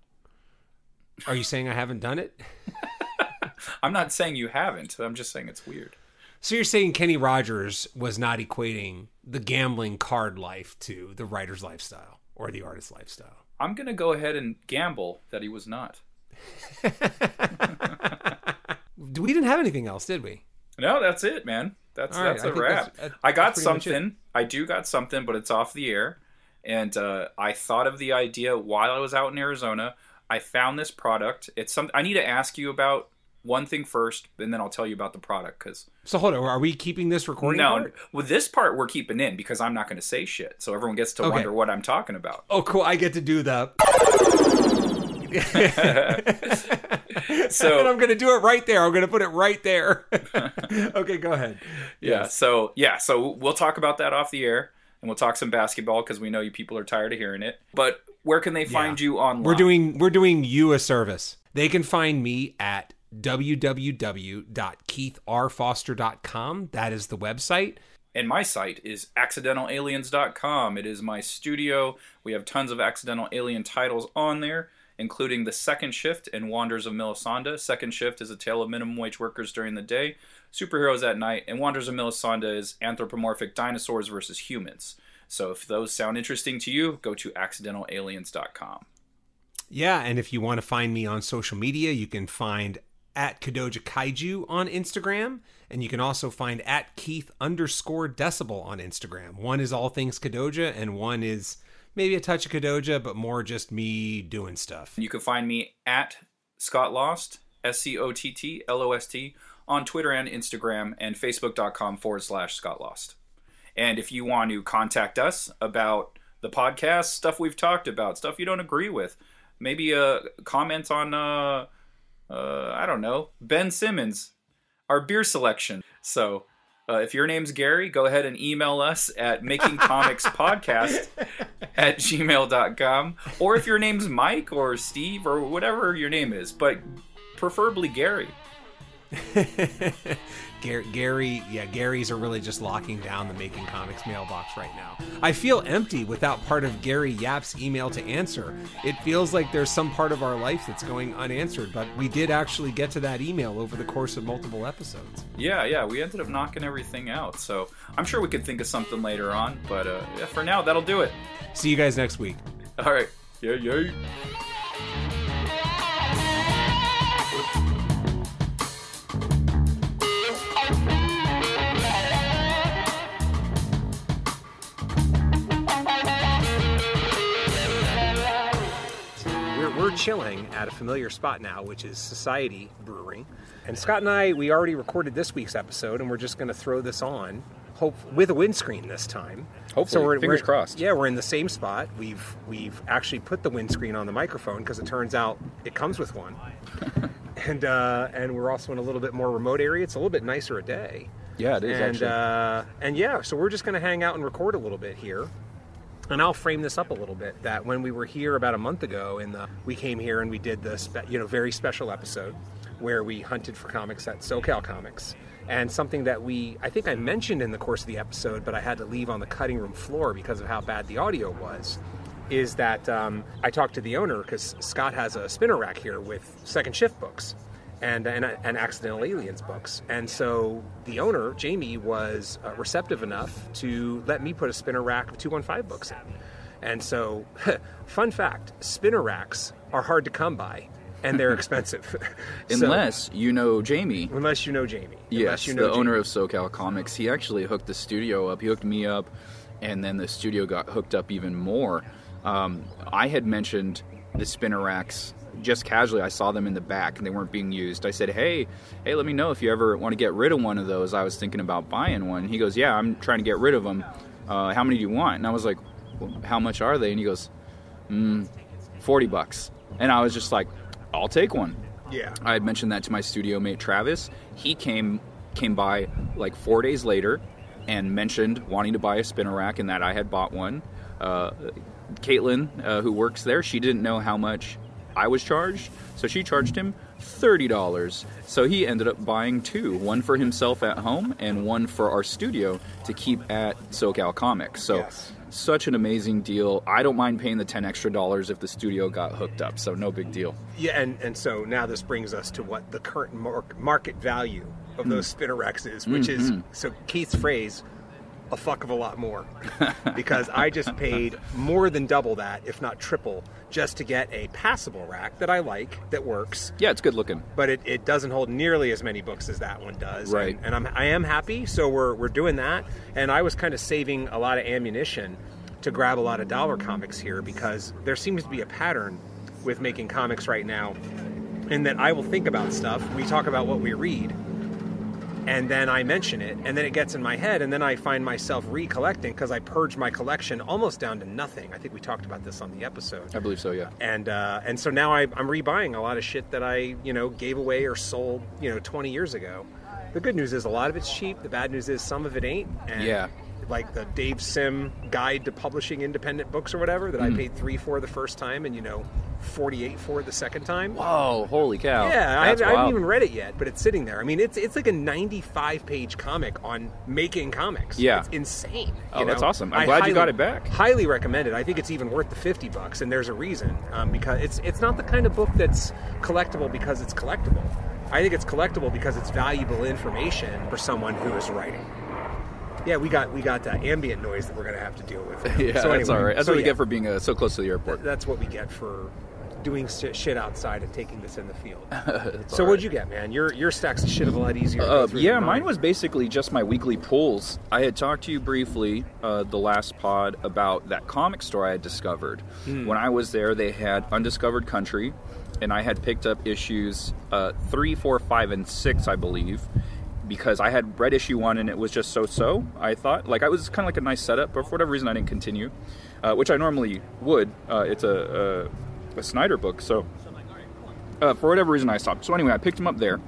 Are you saying I haven't done it? I'm not saying you haven't. I'm just saying it's weird. So you're saying Kenny Rogers was not equating the gambling card life to the writer's lifestyle or the artist's lifestyle? I'm going to go ahead and gamble that he was not. We didn't have anything else, did we? No, that's it, man. That's All right, that's a wrap. That's, I got something. I do got something, but it's off the air. And uh, I thought of the idea while I was out in Arizona. I found this product. It's some. I need to ask you about one thing first, and then I'll tell you about the product. Cause so hold on, are we keeping this recording? No, part? Well, this part we're keeping in because I'm not going to say shit, so everyone gets to okay. wonder what I'm talking about. Oh, cool! I get to do the. So and I'm going to do it right there. I'm going to put it right there. Okay, go ahead. Yeah. Yes. So yeah. So we'll talk about that off the air, and we'll talk some basketball because we know you people are tired of hearing it. But where can they find yeah. you online? We're doing we're doing you a service. They can find me at w w w dot keith r foster dot com. That is the website. And my site is accidental aliens dot com. It is my studio. We have tons of Accidental Alien titles on there, including The Second Shift and Wanders of Melisande. Second Shift is a tale of minimum wage workers during the day, superheroes at night, and Wanders of Melisande is anthropomorphic dinosaurs versus humans. So if those sound interesting to you, go to accidental aliens dot com. Yeah, and if you want to find me on social media, you can find at Kadoja Kaiju on Instagram, and you can also find at Keith underscore Decibel on Instagram. One is all things Kadoja, and one is maybe a touch of Kadoja, but more just me doing stuff. You can find me at Scott Lost, S C O T T L O S T, on Twitter and Instagram, and facebook.com forward slash Scott Lost. And if you want to contact us about the podcast, stuff we've talked about, stuff you don't agree with, maybe a comment on, uh, uh, I don't know, Ben Simmons, our beer selection. So uh, if your name's Gary, go ahead and email us at makingcomicspodcast at gmail dot com. Or if your name's Mike or Steve or whatever your name is, but preferably Gary. Gary, Gary, yeah, Gary's are really just locking down the Making Comics mailbox right now. I feel empty without part of Gary Yap's email to answer. It feels like there's some part of our life that's going unanswered, but we did actually get to that email over the course of multiple episodes. Yeah, yeah, we ended up knocking everything out, so I'm sure we could think of something later on, but uh, yeah, for now, that'll do it. See you guys next week. All right. Yeah, yeah. We're chilling at a familiar spot now, which is Society Brewing. And Scott and I, we already recorded this week's episode, and we're just going to throw this on, hope with a windscreen this time. Hopefully, so we're, fingers we're, crossed. Yeah, we're in the same spot. We've we've actually put the windscreen on the microphone because it turns out it comes with one. and uh, and we're also in a little bit more remote area. It's a little bit nicer a day. Yeah, it is and, actually. Uh, and yeah, so we're just going to hang out and record a little bit here. And I'll frame this up a little bit, that when we were here about a month ago, and we came here and we did the spe- you know very special episode where we hunted for comics at SoCal Comics. And something that we, I think I mentioned in the course of the episode, but I had to leave on the cutting room floor because of how bad the audio was, is that um, I talked to the owner, because Scott has a spinner rack here with Second Shift books and, and, and Accidental Aliens books. And so the owner, Jamie, was uh, receptive enough to let me put a spinner rack of two one five books in. And so, fun fact, spinner racks are hard to come by. And they're expensive. so, unless you know Jamie. Unless you know Jamie. Yes, you know the Jamie. owner of SoCal Comics. He actually hooked the studio up. He hooked me up, and then the studio got hooked up even more. Um, I had mentioned the spinner racks just casually. I saw them in the back, and they weren't being used. I said, hey, hey, let me know if you ever want to get rid of one of those. I was thinking about buying one. He goes, yeah, I'm trying to get rid of them. Uh, how many do you want? And I was like, well, how much are they? And he goes, mm, forty bucks. And I was just like, I'll take one. Yeah. I had mentioned that to my studio mate Travis. He came came by like four days later and mentioned wanting to buy a spinner rack and that I had bought one. Uh, Caitlin, uh, who works there, she didn't know how much I was charged, so she charged him thirty dollars. So he ended up buying two, one for himself at home and one for our studio to keep at SoCal Comics. So. Yes. Such an amazing deal. I don't mind paying the ten extra dollars if the studio got hooked up, so no big deal. Yeah, and, and so now this brings us to what the current mar- market value of mm. those spinner racks is, which mm-hmm. is, so Keith's phrase, a fuck of a lot more. Because I just paid more than double that, if not triple, just to get a passable rack that I like, that works. Yeah, it's good looking. But it, it doesn't hold nearly as many books as that one does. Right. And, and I'm, I am happy, so we're we're doing that. And I was kind of saving a lot of ammunition to grab a lot of dollar comics here, because there seems to be a pattern with Making Comics right now in that I will think about stuff. We talk about what we read, and then I mention it, and then it gets in my head, and then I find myself recollecting because I purged my collection almost down to nothing. I think we talked about this on the episode. I believe so, yeah. And uh, and so now I, I'm rebuying a lot of shit that I, you know, gave away or sold, you know, twenty years ago. The good news is a lot of it's cheap. The bad news is some of it ain't. And yeah. Like the Dave Sim Guide to Publishing Independent Books or whatever that mm. I paid three for the first time and, you know, forty-eight for the second time. Whoa, holy cow. Yeah, I haven't, I haven't even read it yet, but it's sitting there. I mean, it's it's like a ninety-five page comic on making comics. Yeah. It's insane. Oh, you know? That's awesome. I'm I glad highly, you got it back. Highly recommend it. I think it's even worth the fifty bucks, and there's a reason. Um, because it's it's not the kind of book that's collectible because it's collectible. I think it's collectible because it's valuable information for someone who is writing. Yeah, we got we got uh, ambient noise that we're going to have to deal with. yeah, so anyway, that's all right. That's so what we yeah, get for being uh, so close to the airport. Th- that's what we get for doing shit outside and taking this in the field. So right. What'd you get, man? Your your stacks of shit a lot easier. To uh, go through yeah, than mine was basically just my weekly pulls. I had talked to you briefly uh, the last pod about that comic store I had discovered. Mm. When I was there, they had Undiscovered Country, and I had picked up issues uh, three, four, five, and six, I believe. Because I had read issue one and it was just so-so, I thought. Like, I was kind of like a nice setup, but for whatever reason I didn't continue, uh, which I normally would. Uh, it's a, a, a Snyder book, so uh, for whatever reason I stopped. So anyway, I picked him up there,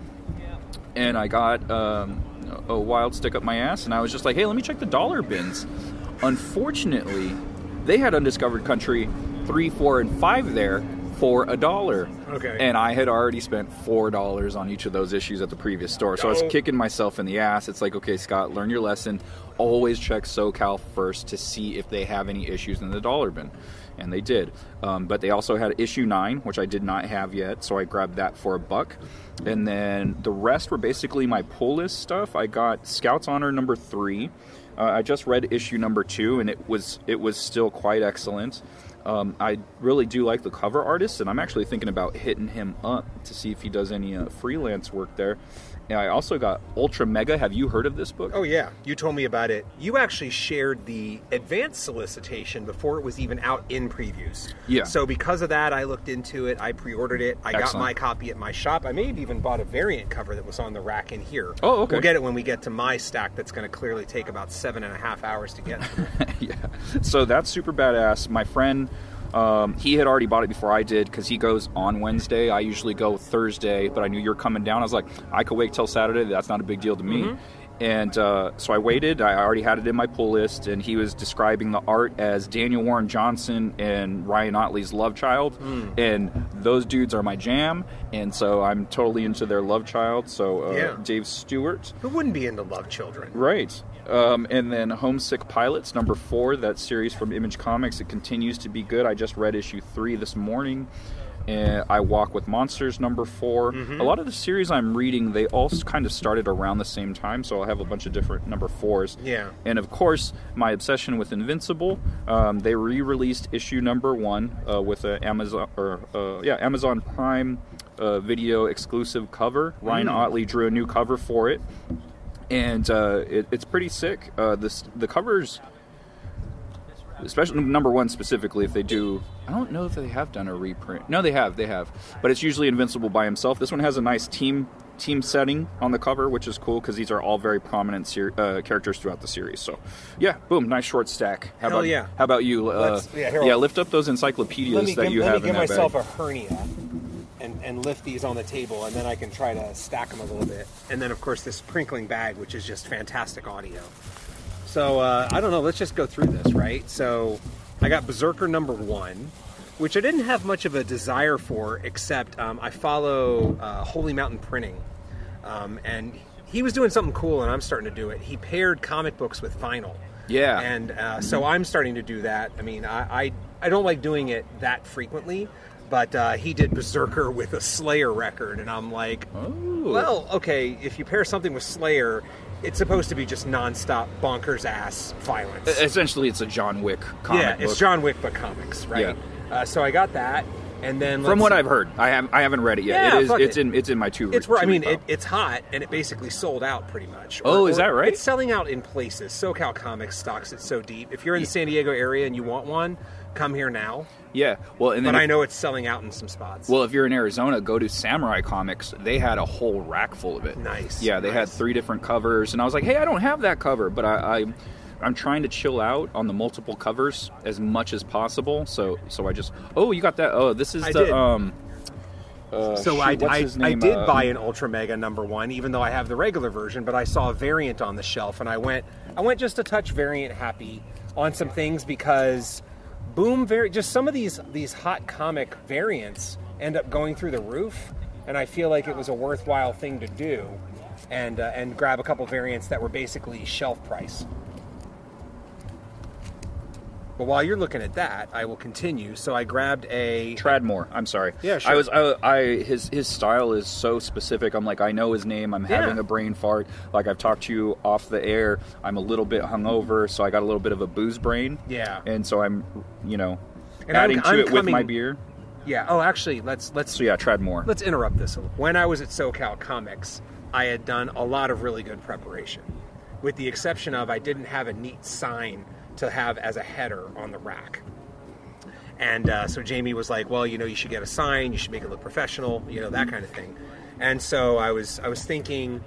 and I got um, a wild stick up my ass, and I was just like, hey, let me check the dollar bins. Unfortunately, they had Undiscovered Country three, four, and five there for a dollar. Okay. And I had already spent four dollars on each of those issues at the previous store. So oh. I was kicking myself in the ass. It's like, okay, Scott, learn your lesson. Always check SoCal first to see if they have any issues in the dollar bin. And they did. Um, but they also had issue nine, which I did not have yet, so I grabbed that for a buck. And then the rest were basically my pull list stuff. I got Scout's Honor number three. Uh, I just read issue number two, and it was it was still quite excellent. Um, I really do like the cover artist, and I'm actually thinking about hitting him up to see if he does any uh, freelance work there. And I also got Ultra Mega. Have you heard of this book? Oh, yeah. You told me about it. You actually shared the advanced solicitation before it was even out in previews. Yeah. So because of that, I looked into it. I pre-ordered it. I Excellent. got my copy at my shop. I may have even bought a variant cover that was on the rack in here. Oh, okay. We'll get it when we get to my stack that's going to clearly take about seven and a half hours to get. Yeah. So that's super badass. My friend... Um, he had already bought it before I did because he goes on Wednesday. I usually go Thursday, but I knew you were coming down. I was like, I could wait till Saturday. That's not a big deal to me. Mm-hmm. And uh, so I waited. I already had it in my pull list, and he was describing the art as Daniel Warren Johnson and Ryan Otley's love child. Mm. And those dudes are my jam, and so I'm totally into their love child. So uh, yeah. Dave Stewart. Who wouldn't be into love children? Right. Um, and then Homesick Pilots, number four, that series from Image Comics. It continues to be good. I just read issue three this morning. And I Walk with Monsters, number four. Mm-hmm. A lot of the series I'm reading, they all kind of started around the same time, so I'll have a bunch of different number fours. Yeah. And of course, my obsession with Invincible. Um, they re-released issue number one uh, with a Amazon or uh, yeah Amazon Prime uh, Video exclusive cover. Ryan mm. Otley drew a new cover for it. And uh, it, it's pretty sick. Uh, this the covers, especially number one specifically, if they do, I don't know if they have done a reprint. No, they have, they have. But it's usually Invincible by himself. This one has a nice team team setting on the cover, which is cool because these are all very prominent ser- uh, characters throughout the series. So, yeah, boom, nice short stack. How Hell about yeah? How about you? Uh, yeah, yeah, lift up those encyclopedias me, that you let have me in give that myself bag. a hernia. And, and lift these on the table, and then I can try to stack them a little bit. And then, of course, this crinkling bag, which is just fantastic audio. So, uh, I don't know, let's just go through this, right? So, I got Berserker number one, which I didn't have much of a desire for, except um, I follow uh, Holy Mountain Printing. Um, and he was doing something cool, and I'm starting to do it. He paired comic books with vinyl. Yeah. And uh, so I'm starting to do that. I mean, I, I, I don't like doing it that frequently, but uh, he did Berserker with a Slayer record, and I'm like, oh. Well, okay, if you pair something with Slayer, it's supposed to be just nonstop bonkers-ass violence. Essentially, it's a John Wick comic Yeah, book. It's John Wick, but comics, right? Yeah. Uh, so I got that, and then From let's- what I've heard, I have I haven't read it yet. Yeah, it is fuck it's it. in it's in my two. It's where I two mean, pile. it, it's hot, and it basically sold out pretty much. Oh, is that right? It's selling out in places. SoCal Comics stocks it so deep. If you're in the San Diego area and you want one, come here now. Yeah, well, and then But if, I know it's selling out in some spots. well, if you're in Arizona, go to Samurai Comics. They had a whole rack full of it. Nice, Yeah, they had nice. three different covers, and I was like, hey, I don't have that cover, but I, I I'm trying to chill out on the multiple covers as much as possible. So so I just oh, you got that? Oh, this is I the did. um. Uh, So shoot, I, what's I, his I name? did Uh, buy an Ultra Mega number one, even though I have the regular version. But I saw a variant on the shelf, and I went I went just a touch variant happy on some things because Boom, very just some of these these hot comic variants end up going through the roof, and I feel like it was a worthwhile thing to do, and uh, and grab a couple variants that were basically shelf price. But while you're looking at that, I will continue. So I grabbed a Tradmore. I'm sorry. Yeah, sure. I was. I, I. His. His style is so specific. I'm like, I know his name. I'm Yeah. having a brain fart. Like I've talked to you off the air. I'm a little bit hungover, so I got a little bit of a booze brain. Yeah. And so I'm, you know, And I'm- adding to I'm it with my coming- beer. yeah. Oh, actually, let's let's So yeah, Tradmore. Let's interrupt this a little. When I was at SoCal Comics, I had done a lot of really good preparation, with the exception of I didn't have a neat sign to have as a header on the rack. And uh, so Jamie was like, well, you know, you should get a sign, you should make it look professional, you know, that kind of thing. And so I was I was thinking,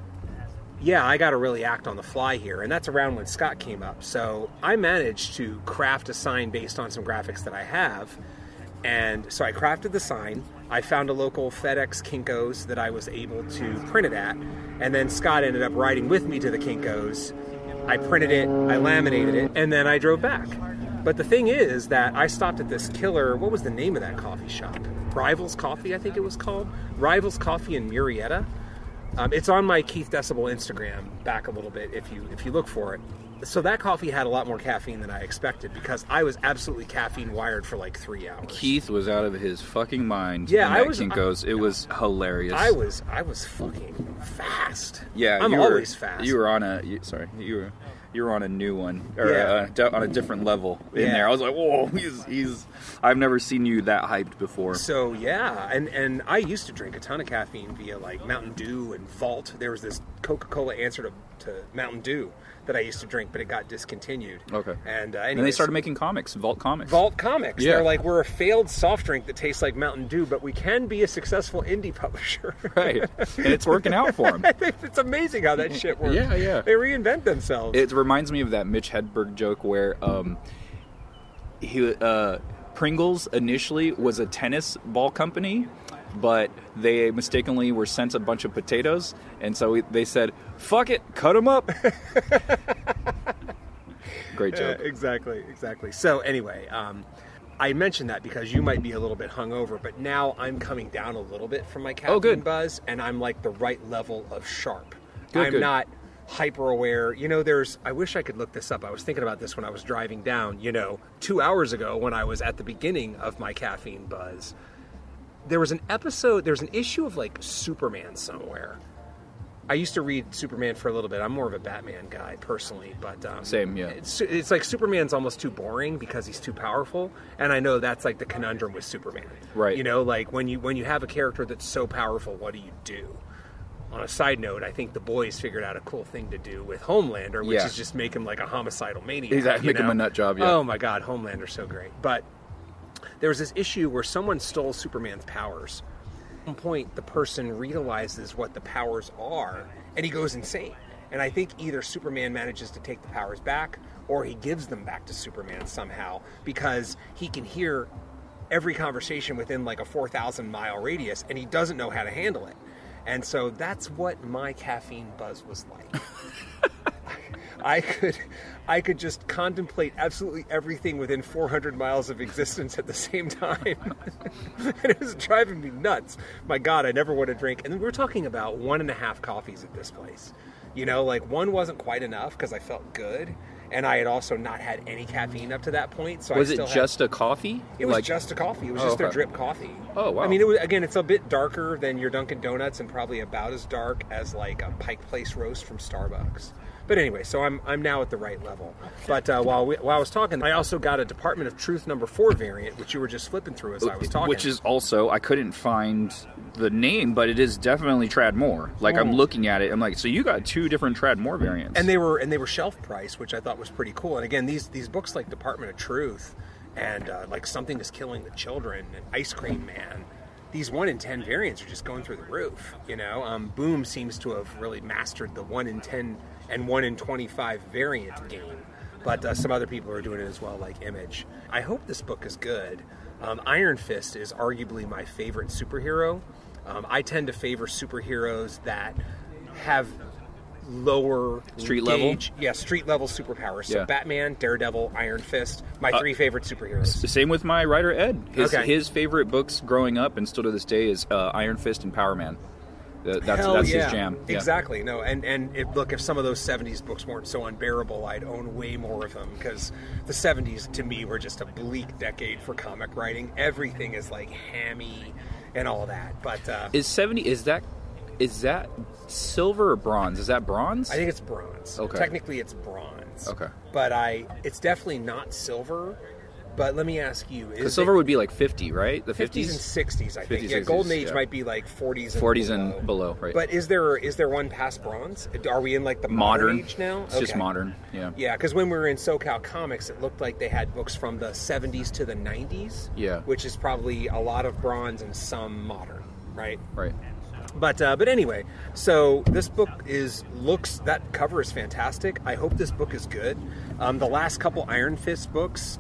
yeah, I got to really act on the fly here. And that's around when Scott came up. So I managed to craft a sign based on some graphics that I have. And so I crafted the sign. I found a local FedEx Kinko's that I was able to print it at. And then Scott ended up riding with me to the Kinko's. I printed it, I laminated it, and then I drove back. But the thing is that I stopped at this killer, what was the name of that coffee shop? Rivals Coffee, I think it was called. Rivals Coffee in Murrieta. Um, it's on my Keith Decibel Instagram back a little bit if you if you look for it. So that coffee had a lot more caffeine than I expected because I was absolutely caffeine wired for like three hours. Keith was out of his fucking mind. Yeah, in I that was- Kinko's. It was hilarious. I was I was fucking fast. Yeah, I'm you were, always fast. You were on a. You, sorry, you were. You were on a new one, or Yeah. uh, di- on a different level in Yeah. there. I was like, "Whoa, he's he's." I've never seen you that hyped before. So yeah, and and I used to drink a ton of caffeine via like Mountain Dew and Vault. There was this Coca-Cola answer to, to Mountain Dew that I used to drink, but it got discontinued. Okay. And uh, And they anyways, started making comics, Vault Comics. Vault Comics. Yeah. They're like, we're a failed soft drink that tastes like Mountain Dew, but we can be a successful indie publisher. Right, and it's working out for him. It's amazing how that shit works. Yeah, yeah. They reinvent themselves. It reminds me of that Mitch Hedberg joke where um, he uh, Pringles initially was a tennis ball company, but they mistakenly were sent a bunch of potatoes, and so they said, "Fuck it, cut them up." Great joke. Uh, exactly, exactly. So anyway, um, I mentioned that because you might be a little bit hungover, but now I'm coming down a little bit from my caffeine Oh, good. buzz, and I'm like the right level of sharp. Good, I'm good. not hyper aware. You know, there's. I wish I could look this up. I was thinking about this when I was driving down. You know, two hours ago when I was at the beginning of my caffeine buzz. There was an episode. There's an issue of like Superman somewhere. I used to read Superman for a little bit. I'm more of a Batman guy personally, but um, Same, yeah. It's, it's like Superman's almost too boring because he's too powerful, and I know that's like the conundrum with Superman. Right. You know, like when you when you have a character that's so powerful, what do you do? On a side note, I think the boys figured out a cool thing to do with Homelander, which Yeah. is just make him like a homicidal maniac. Exactly, you make him know? a nut job, yeah. Oh my God, Homelander's so great. But there was this issue where someone stole Superman's powers. At one point, the person realizes what the powers are, and he goes insane. And I think either Superman manages to take the powers back, or he gives them back to Superman somehow, because he can hear every conversation within like a four thousand mile radius, and he doesn't know how to handle it. And so that's what my caffeine buzz was like. I could, I could just contemplate absolutely everything within four hundred miles of existence at the same time. And it was driving me nuts. My God, I never want to drink. And we're talking about one and a half coffees at this place. You know, like one wasn't quite enough because I felt good. And I had also not had any caffeine up to that point. So Was I it still had- just a coffee? It was Like- just a coffee. It was Oh, just their okay. drip coffee. Oh, wow. I mean, it was, again, it's a bit darker than your Dunkin' Donuts and probably about as dark as like a Pike Place roast from Starbucks. But anyway, so I'm I'm now at the right level. But uh, while we, while I was talking, I also got a Department of Truth number four variant, which you were just flipping through as I was talking. Which is also, I couldn't find the name, but it is definitely Tradmore. Like, I'm looking at it, I'm like, so you got two different Tradmore variants. And they were and they were shelf price, which I thought was pretty cool. And again, these these books like Department of Truth and uh, like Something is Killing the Children and Ice Cream Man, these one in ten variants are just going through the roof. You know, um, Boom seems to have really mastered the one in ten and one in twenty-five variant game. But uh, some other people are doing it as well, like Image. I hope this book is good. Um, Iron Fist is arguably my favorite superhero. Um, I tend to favor superheroes that have lower street gauge, level, yeah, street level superpowers. So yeah. Batman, Daredevil, Iron Fist, my uh, three favorite superheroes. Same with my writer Ed. His, okay. his favorite books growing up and still to this day is uh, Iron Fist and Power Man. That's Hell that's yeah. his jam. Yeah. Exactly. No, and and if, look, if some of those seventies books weren't so unbearable, I'd own way more of them, because the seventies to me were just a bleak decade for comic writing. Everything is like hammy and all that. But uh, is seventy is that is that silver or bronze? Is that bronze? I think it's bronze. Okay. Technically, it's bronze. Okay. But I, it's definitely not silver. But let me ask you: Because silver it, would be like fifty, right? The fifties fifties and sixties, I think. fifties, Yeah, sixties, Golden Age yeah. might be like forties and forties below. and below, right? But is there is there one past bronze? Are we in like the modern, modern age now? It's just modern. Yeah. Yeah, because when we were in SoCal Comics, it looked like they had books from the seventies to the nineties. Yeah. Which is probably a lot of bronze and some modern, right? Right. But uh, but anyway, so this book is looks that cover is fantastic. I hope this book is good. Um, the last couple Iron Fist books.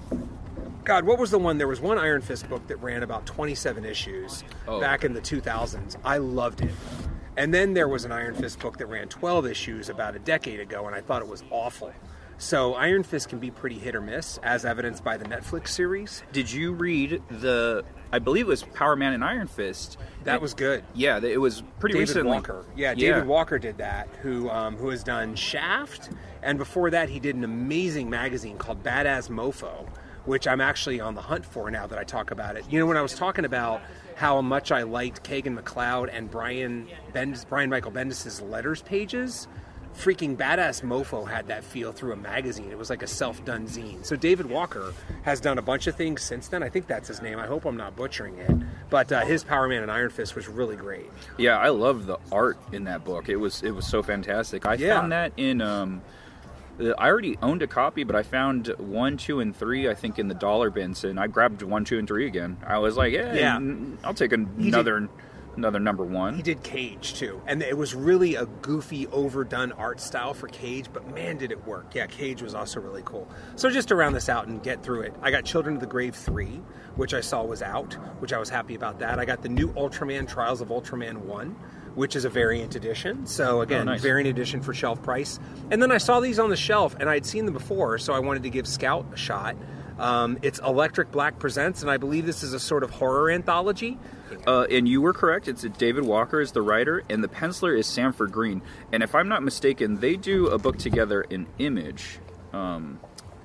God, what was the one? There was one Iron Fist book that ran about twenty-seven issues oh. back in the two thousands. I loved it. And then there was an Iron Fist book that ran twelve issues about a decade ago, and I thought it was awful. So Iron Fist can be pretty hit or miss, as evidenced by the Netflix series. Did you read the, I believe it was Power Man and Iron Fist. That it, was good. Yeah, it was pretty David recently. Walker. Yeah, yeah. David Walker did that, who um, who has done Shaft, and before that he did an amazing magazine called Badass Mofo, which I'm actually on the hunt for now that I talk about it. You know, when I was talking about how much I liked Kagan McLeod and Brian Bendis, Brian Michael Bendis' letters pages, freaking Badass Mofo had that feel through a magazine. It was like a self-done zine. So David Walker has done a bunch of things since then. I think that's his name. I hope I'm not butchering it. But uh, his Power Man and Iron Fist was really great. Yeah, I love the art in that book. It was it was so fantastic. I Yeah. found that in... Um, I already owned a copy, but I found one, two, and three, I think, in the dollar bins, and I grabbed one, two, and three again. I was like, yeah, Yeah. n- I'll take another another number one. He did Cage, too. And it was really a goofy, overdone art style for Cage, but man, did it work. Yeah, Cage was also really cool. So just to round this out and get through it, I got Children of the Grave three, which I saw was out, which I was happy about that. I got the new Ultraman Trials of Ultraman one, which is a variant edition. So again, Oh, nice. variant edition for shelf price. And then I saw these on the shelf, and I'd seen them before, so I wanted to give Scout a shot. Um, it's Electric Black Presents, and I believe this is a sort of horror anthology. Uh, and you were correct. It's David Walker is the writer, and the penciler is Sanford Green. And if I'm not mistaken, they do a book together in Image. Um,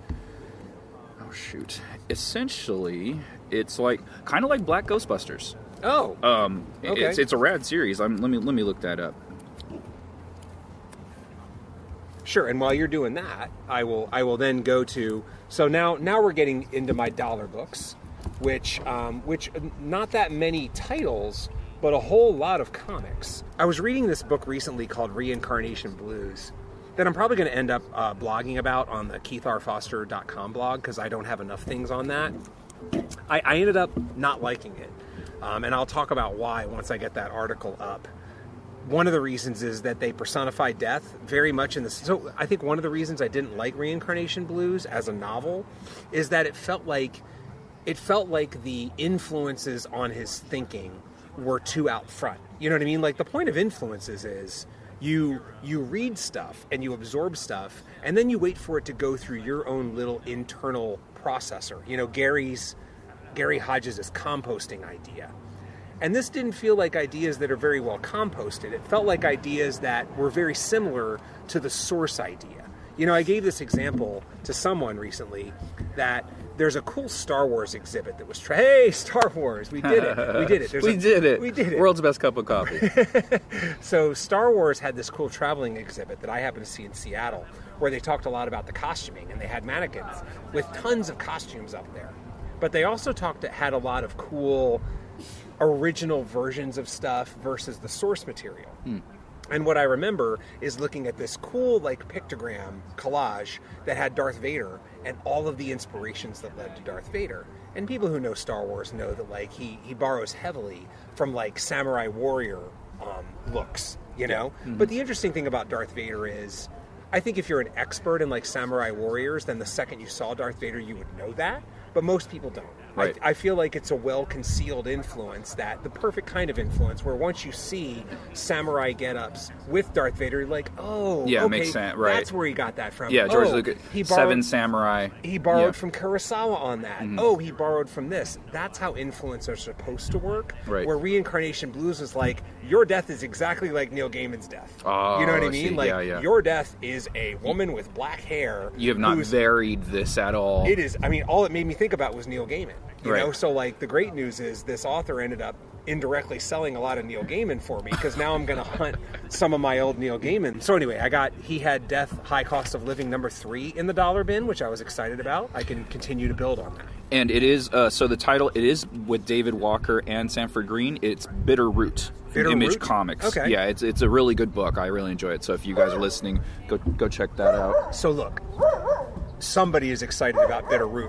oh, shoot. Essentially, it's like kind of like Black Ghostbusters. Oh, Um, Okay. it's it's a rad series. I'm, let me let me look that up. sure. And while you're doing that, I will I will then go to. So now now we're getting into my dollar books, which um, which not that many titles, but a whole lot of comics. I was reading this book recently called Reincarnation Blues, that I'm probably going to end up uh, blogging about on the keith r foster dot com blog, because I don't have enough things on that. I, I ended up not liking it. Um, and I'll talk about why once I get that article up. One of the reasons is that they personify death very much in this. So I think one of the reasons I didn't like Reincarnation Blues as a novel is that it felt like it felt like the influences on his thinking were too out front. You know what I mean? Like, the point of influences is you you read stuff and you absorb stuff, and then you wait for it to go through your own little internal processor. You know, Gary's Gary Hodges' composting idea. And this didn't feel like ideas that are very well composted. It felt like ideas that were very similar to the source idea. You know, I gave this example to someone recently that there's a cool Star Wars exhibit that was tra- hey Star Wars, we did it, we did it. There's we a, did it, we did it. World's best cup of coffee. So Star Wars had this cool traveling exhibit that I happened to see in Seattle, where they talked a lot about the costuming, and they had mannequins with tons of costumes up there. But they also talked had a lot of cool original versions of stuff versus the source material. Mm. And what I remember is looking at this cool like pictogram collage that had Darth Vader and all of the inspirations that led to Darth Vader. And people who know Star Wars know that like he, he borrows heavily from like samurai warrior um, looks, you know? Yeah. Mm-hmm. But the interesting thing about Darth Vader is, I think if you're an expert in like samurai warriors, then the second you saw Darth Vader, you would know that. But most people don't. Right. I, I feel like it's a well-concealed influence, that the perfect kind of influence, where once you see samurai get-ups with Darth Vader, you're like, oh, yeah, okay, makes sense. Right. That's where he got that from. Yeah, George oh, Lucas, he borrowed, Seven Samurai. He borrowed yeah. from Kurosawa on that. Mm-hmm. Oh, he borrowed from this. That's how influence are supposed to work. Right. Where Reincarnation Blues is like, your death is exactly like Neil Gaiman's death. Oh, you know what I I mean? see. Like, yeah, yeah. your death is a woman with black hair. You have not varied this at all. It is. I mean, all it made me think about was Neil Gaiman. You right. know, so like the great news is this author ended up indirectly selling a lot of Neil Gaiman for me, because now I'm going to hunt some of my old Neil Gaiman. So anyway, I got He Had Death, High Cost of Living number three in the dollar bin, which I was excited about. I can continue to build on that. And it is, uh, so the title, it is with David Walker and Sanford Green. It's Bitter Root. Bitter Image Root? Comics. Okay. Yeah, it's it's a really good book. I really enjoy it. So if you guys are listening, go go check that out. So look, somebody is excited about Bitter Root.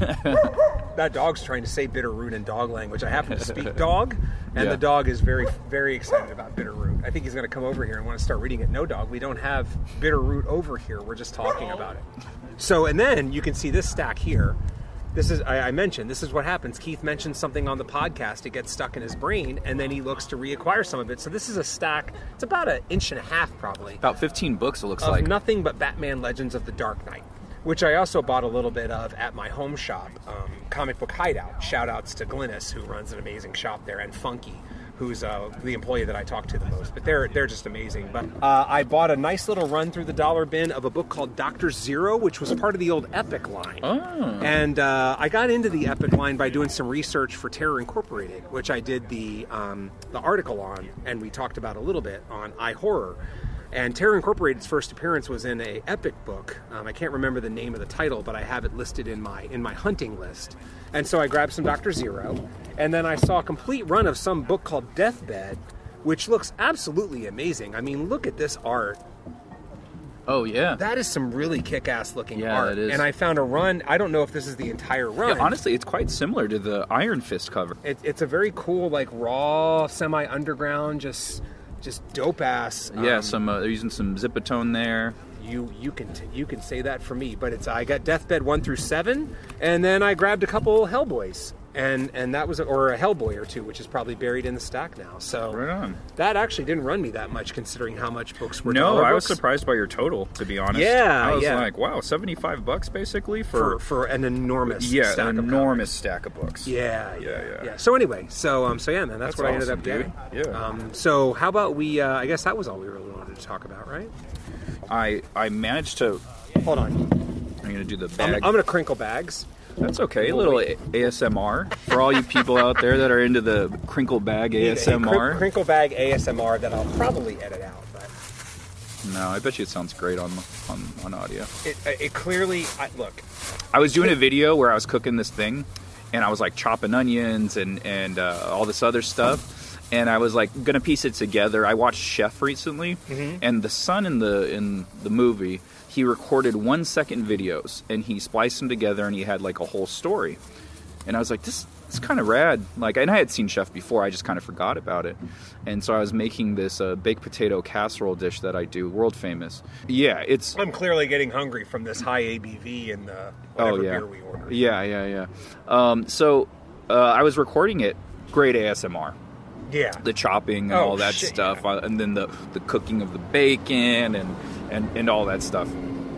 That dog's trying to say bitter root in dog language. I happen to speak dog, and yeah. the dog is very, very excited about bitter root. I think he's going to come over here and want to start reading it. No, dog, we don't have bitter root over here. We're just talking about it. So, and then you can see this stack here. This is, I, I mentioned, this is what happens. Keith mentions something on the podcast. It gets stuck in his brain, and then he looks to reacquire some of it. So this is a stack. It's about an inch and a half, probably. About fifteen books, it looks of like. Nothing but Batman Legends of the Dark Knight, which I also bought a little bit of at my home shop, um, Comic Book Hideout. Shout outs to Glynis, who runs an amazing shop there, and Funky, who's uh, the employee that I talk to the most. But they're they're just amazing. But uh, I bought a nice little run through the dollar bin of a book called Doctor Zero, which was part of the old Epic line. Oh. And uh, I got into the Epic line by doing some research for Terror Incorporated, which I did the um, the article on, and we talked about a little bit on iHorror. And Terror Incorporated's first appearance was in a Epic book. Um, I can't remember the name of the title, but I have it listed in my in my hunting list. And so I grabbed some Doctor Zero, and then I saw a complete run of some book called Deathbed, which looks absolutely amazing. I mean, look at this art. Oh, yeah. That is some really kick-ass looking yeah, art. That is. And I found a run. I don't know if this is the entire run. Yeah, honestly, it's quite similar to the Iron Fist cover. It, it's a very cool, like, raw, semi-underground, just... Just dope ass. Yeah, um, some uh, they're using some Zipatone there. You you can t- you can say that for me, but it's I got Deathbed one through seven, and then I grabbed a couple Hellboys, and and that was a, or a Hellboy or two, which is probably buried in the stack now. So right on. That actually didn't run me that much, considering how much books were. No, I was books. surprised by your total. To be honest, yeah, I was yeah. like, wow, seventy-five bucks basically for for, for an enormous yeah, stack an of enormous comics. stack of books. Yeah, yeah, yeah, yeah. yeah. So anyway, so um, so yeah, man, that's, That's what awesome, I ended up dude. getting. Yeah. Um, so how about we? Uh, I guess that was all we really wanted to talk about, right? I I managed to. Hold on. I'm gonna do the I'm, bag. I'm gonna crinkle bags. That's okay. A little A S M R for all you people out there that are into the crinkle bag A S M R. A cr- crinkle bag A S M R that I'll probably edit out, but no, I bet you it sounds great on on, on audio. it it clearly I, look. I was doing a video where I was cooking this thing, and I was like chopping onions and and uh, all this other stuff, and I was like gonna piece it together. I watched Chef recently, mm-hmm. and the son in the in the movie. He recorded one second videos and he spliced them together and he had like a whole story. And I was like, this is kind of rad. Like, and I had seen Chef before, I just kind of forgot about it. And so I was making this uh, baked potato casserole dish that I do, world famous. Yeah, it's... I'm clearly getting hungry from this high A B V and the whatever oh, yeah. beer we ordered. Yeah, yeah, yeah. Um, so uh, I was recording it, great A S M R. Yeah. The chopping and oh, all that shit, stuff. Yeah. Uh, and then the, the cooking of the bacon and, and, and all that stuff.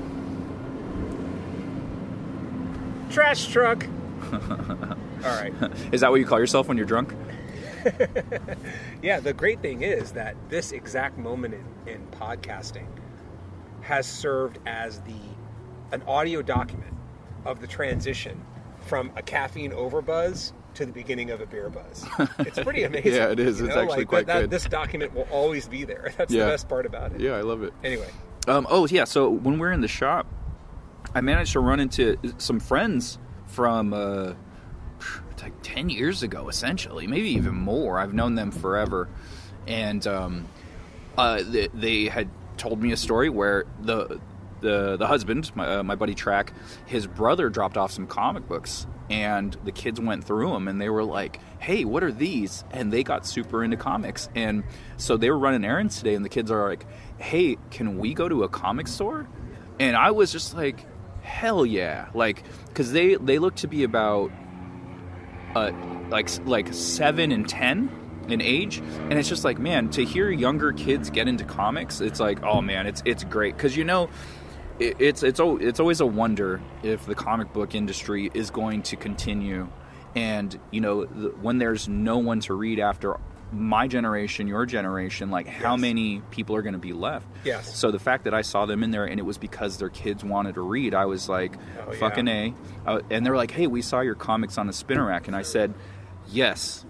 Trash truck. All right. Is that what you call yourself when you're drunk? Yeah, the great thing is that this exact moment in, in podcasting has served as the an audio document of the transition from a caffeine overbuzz to the beginning of a beer buzz. It's pretty amazing. Yeah, it is. It's know? actually like, quite that, that, good. This document will always be there. That's Yeah. the best part about it. Yeah, I love it. Anyway. Um, oh, yeah, so when we're in the shop, I managed to run into some friends from uh, like ten years ago, essentially, maybe even more. I've known them forever. And um, uh, they, they had told me a story where the the, the husband, my, uh, my buddy Track, his brother dropped off some comic books. And the kids went through them, and they were like, hey, what are these? And they got super into comics. And so they were running errands today, and the kids are like, hey, can we go to a comic store? And I was just like, hell yeah. Like, because they, they look to be about uh, like like seven and ten in age. And it's just like, man, to hear younger kids get into comics, it's like, oh, man, it's it's great. Because, you know, It's it's it's always a wonder if the comic book industry is going to continue, and you know the, when there's no one to read after my generation, your generation, like how Yes. many people are going to be left? Yes. So the fact that I saw them in there and it was because their kids wanted to read, I was like, Oh, fucking yeah. A. Uh, and they were like, hey, we saw your comics on a spinner rack, and I said, yes.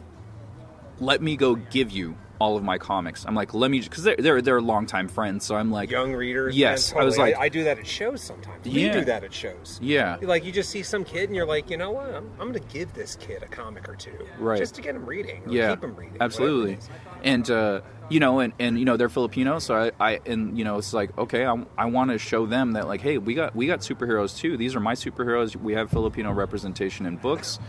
Let me go give you all of my comics. I'm like, let me, because they're, they're they're longtime friends, so I'm like, Young readers. Yes, man, I was totally. like- I, I do that at shows sometimes. We Yeah. do that at shows. yeah. Like, you just see some kid and you're like, you know what? I'm, I'm going to give this kid a comic or two. Right. Just to get him reading. Or Yeah, keep him reading. absolutely. whatever it is. And uh, you know, and, and you know, they're Filipino, so I, I and you know, it's like, okay, I, I want to show them that, like, hey, we got we got superheroes too. These are my superheroes. We have Filipino representation in books,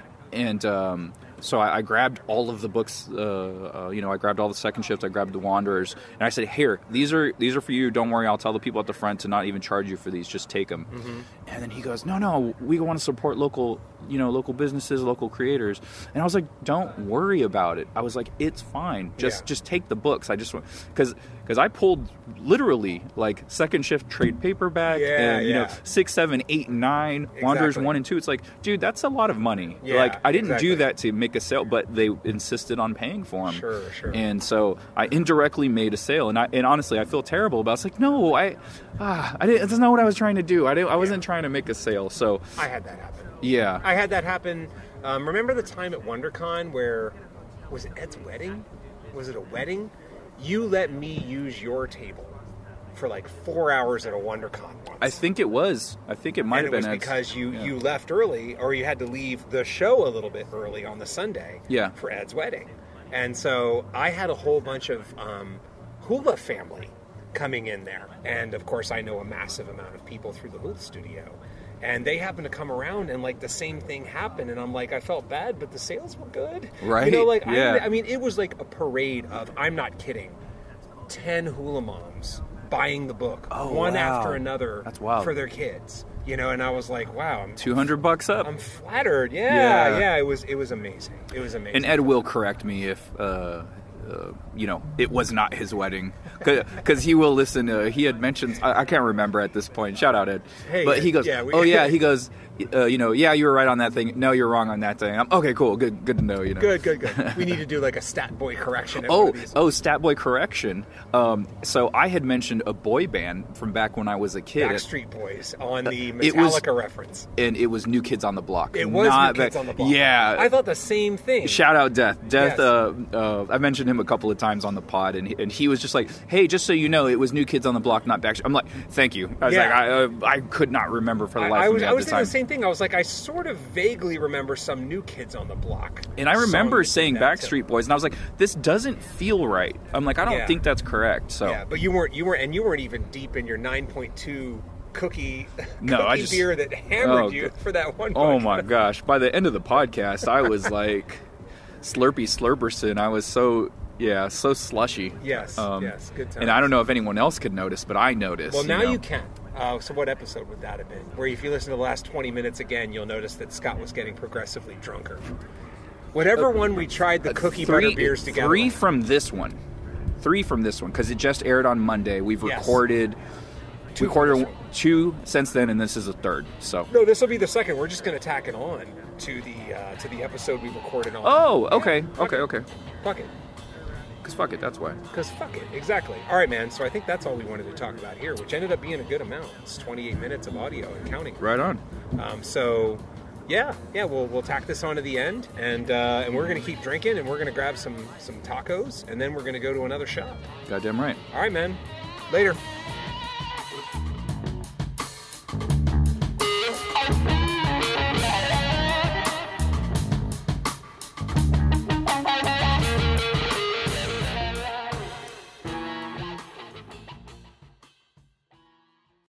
and um, so I, I grabbed all of the books. Uh, uh, you know, I grabbed all the second shifts. I grabbed the Wanderers, and I said, here, these are these are for you. Don't worry, I'll tell the people at the front to not even charge you for these. Just take them. Mm-hmm. And then he goes, no, no, we want to support local, you know, local businesses, local creators. And I was like, don't worry about it. I was like, it's fine. Just Yeah. just take the books. I just want, because because I pulled literally like second shift trade paperback Yeah, and you yeah. know six, seven, eight, nine, Wanderers Exactly. one and two. It's like, dude, that's a lot of money. Yeah, like I didn't exactly. do that to make a sale, but they insisted on paying for them. Sure, sure. And so I indirectly made a sale, and I and honestly I feel terrible about it. It's like, no, I ah, I didn't. That's not what I was trying to do. I didn't. I wasn't Yeah. trying to make a sale. So I had that happen. yeah. I had that happen. Um, remember the time at WonderCon where, was it Ed's wedding? Was it a wedding? You let me use your table for like four hours at a WonderCon once. I think it was. I think it might and have it was been Ed's. because you, Yeah. you left early, or you had to leave the show a little bit early on the Sunday Yeah. for Ed's wedding. And so I had a whole bunch of um, Hula family coming in there. And of course, I know a massive amount of people through the Hula studio. And they happened to come around, and like the same thing happened. And I'm like, I felt bad, but the sales were good. Right, You know, like, yeah. I, I mean, it was like a parade of, I'm not kidding, ten Hula moms buying the book, Oh, one wow. after another, That's wild. for their kids. You know, and I was like, wow, I'm, two hundred bucks up. I'm flattered. Yeah, Yeah. yeah, it was it was amazing. It was amazing. And Ed will correct me if, uh, uh, you know, it was not his wedding. Because he will listen. Uh, he had mentioned, I, I can't remember at this point. Shout out, Ed. Hey, but he goes, yeah, we- oh, yeah. He goes, uh, you know, yeah, you were right on that thing. No, you're wrong on that thing. I'm, okay, cool. Good good to know, you know. Good, good, good. We need to do like a stat boy correction. At one Oh, of these. oh, Stat Boy correction. Um, so I had mentioned a boy band from back when I was a kid. Backstreet Boys on the it was- Metallica reference. And it was New Kids on the Block. It was not New Kids back- on the Block. Yeah. I thought the same thing. Shout out Death. Death, Yes. uh, uh, I mentioned him a couple of times on the pod, and he, and he was just like, hey, just so you know, it was New Kids on the Block, not Backstreet. I'm like, thank you. I was Yeah. like, I, uh, I could not remember for the I, life I of was me I at was the thinking time. the same thing. I was like, I sort of vaguely remember some New Kids on the Block. And I remember song saying in that Backstreet too. Boys, and I was like, this doesn't feel right. I'm like, I don't Yeah. think that's correct. So Yeah, but you weren't you weren't and you weren't even deep in your nine point two cookie, No, cookie I just- beer that hammered oh, you God. for that one. Oh podcast. my gosh! By the end of the podcast, I was like Slurpy Slurperson. I was so yeah, so slushy. Yes, Um, yes, good times. And I don't know if anyone else could notice, but I noticed. Well, now know? you can. Uh, so what episode would that have been? Where if you listen to the last twenty minutes again, you'll notice that Scott was getting progressively drunker. Whatever one we tried the cookie butter Uh, three, beers together. Three on. from this one. Three from this one because it just aired on Monday. We've Yes. recorded. Two we recorded from this two since then, and this is a third. So. No, this will be the second. We're just going to tack it on to the uh, to the episode we recorded on. Oh, okay, Yeah, fuck okay, it. okay. Fuck it. Because fuck it, that's why. Because fuck it. Exactly. All right, man. So I think that's all we wanted to talk about here, which ended up being a good amount. It's twenty-eight minutes of audio and counting. Right on. Um, so yeah, yeah, we'll we'll tack this on to the end, and uh, and we're gonna keep drinking, and we're gonna grab some some tacos, and then we're gonna go to another shop. Goddamn right. All right, man. Later.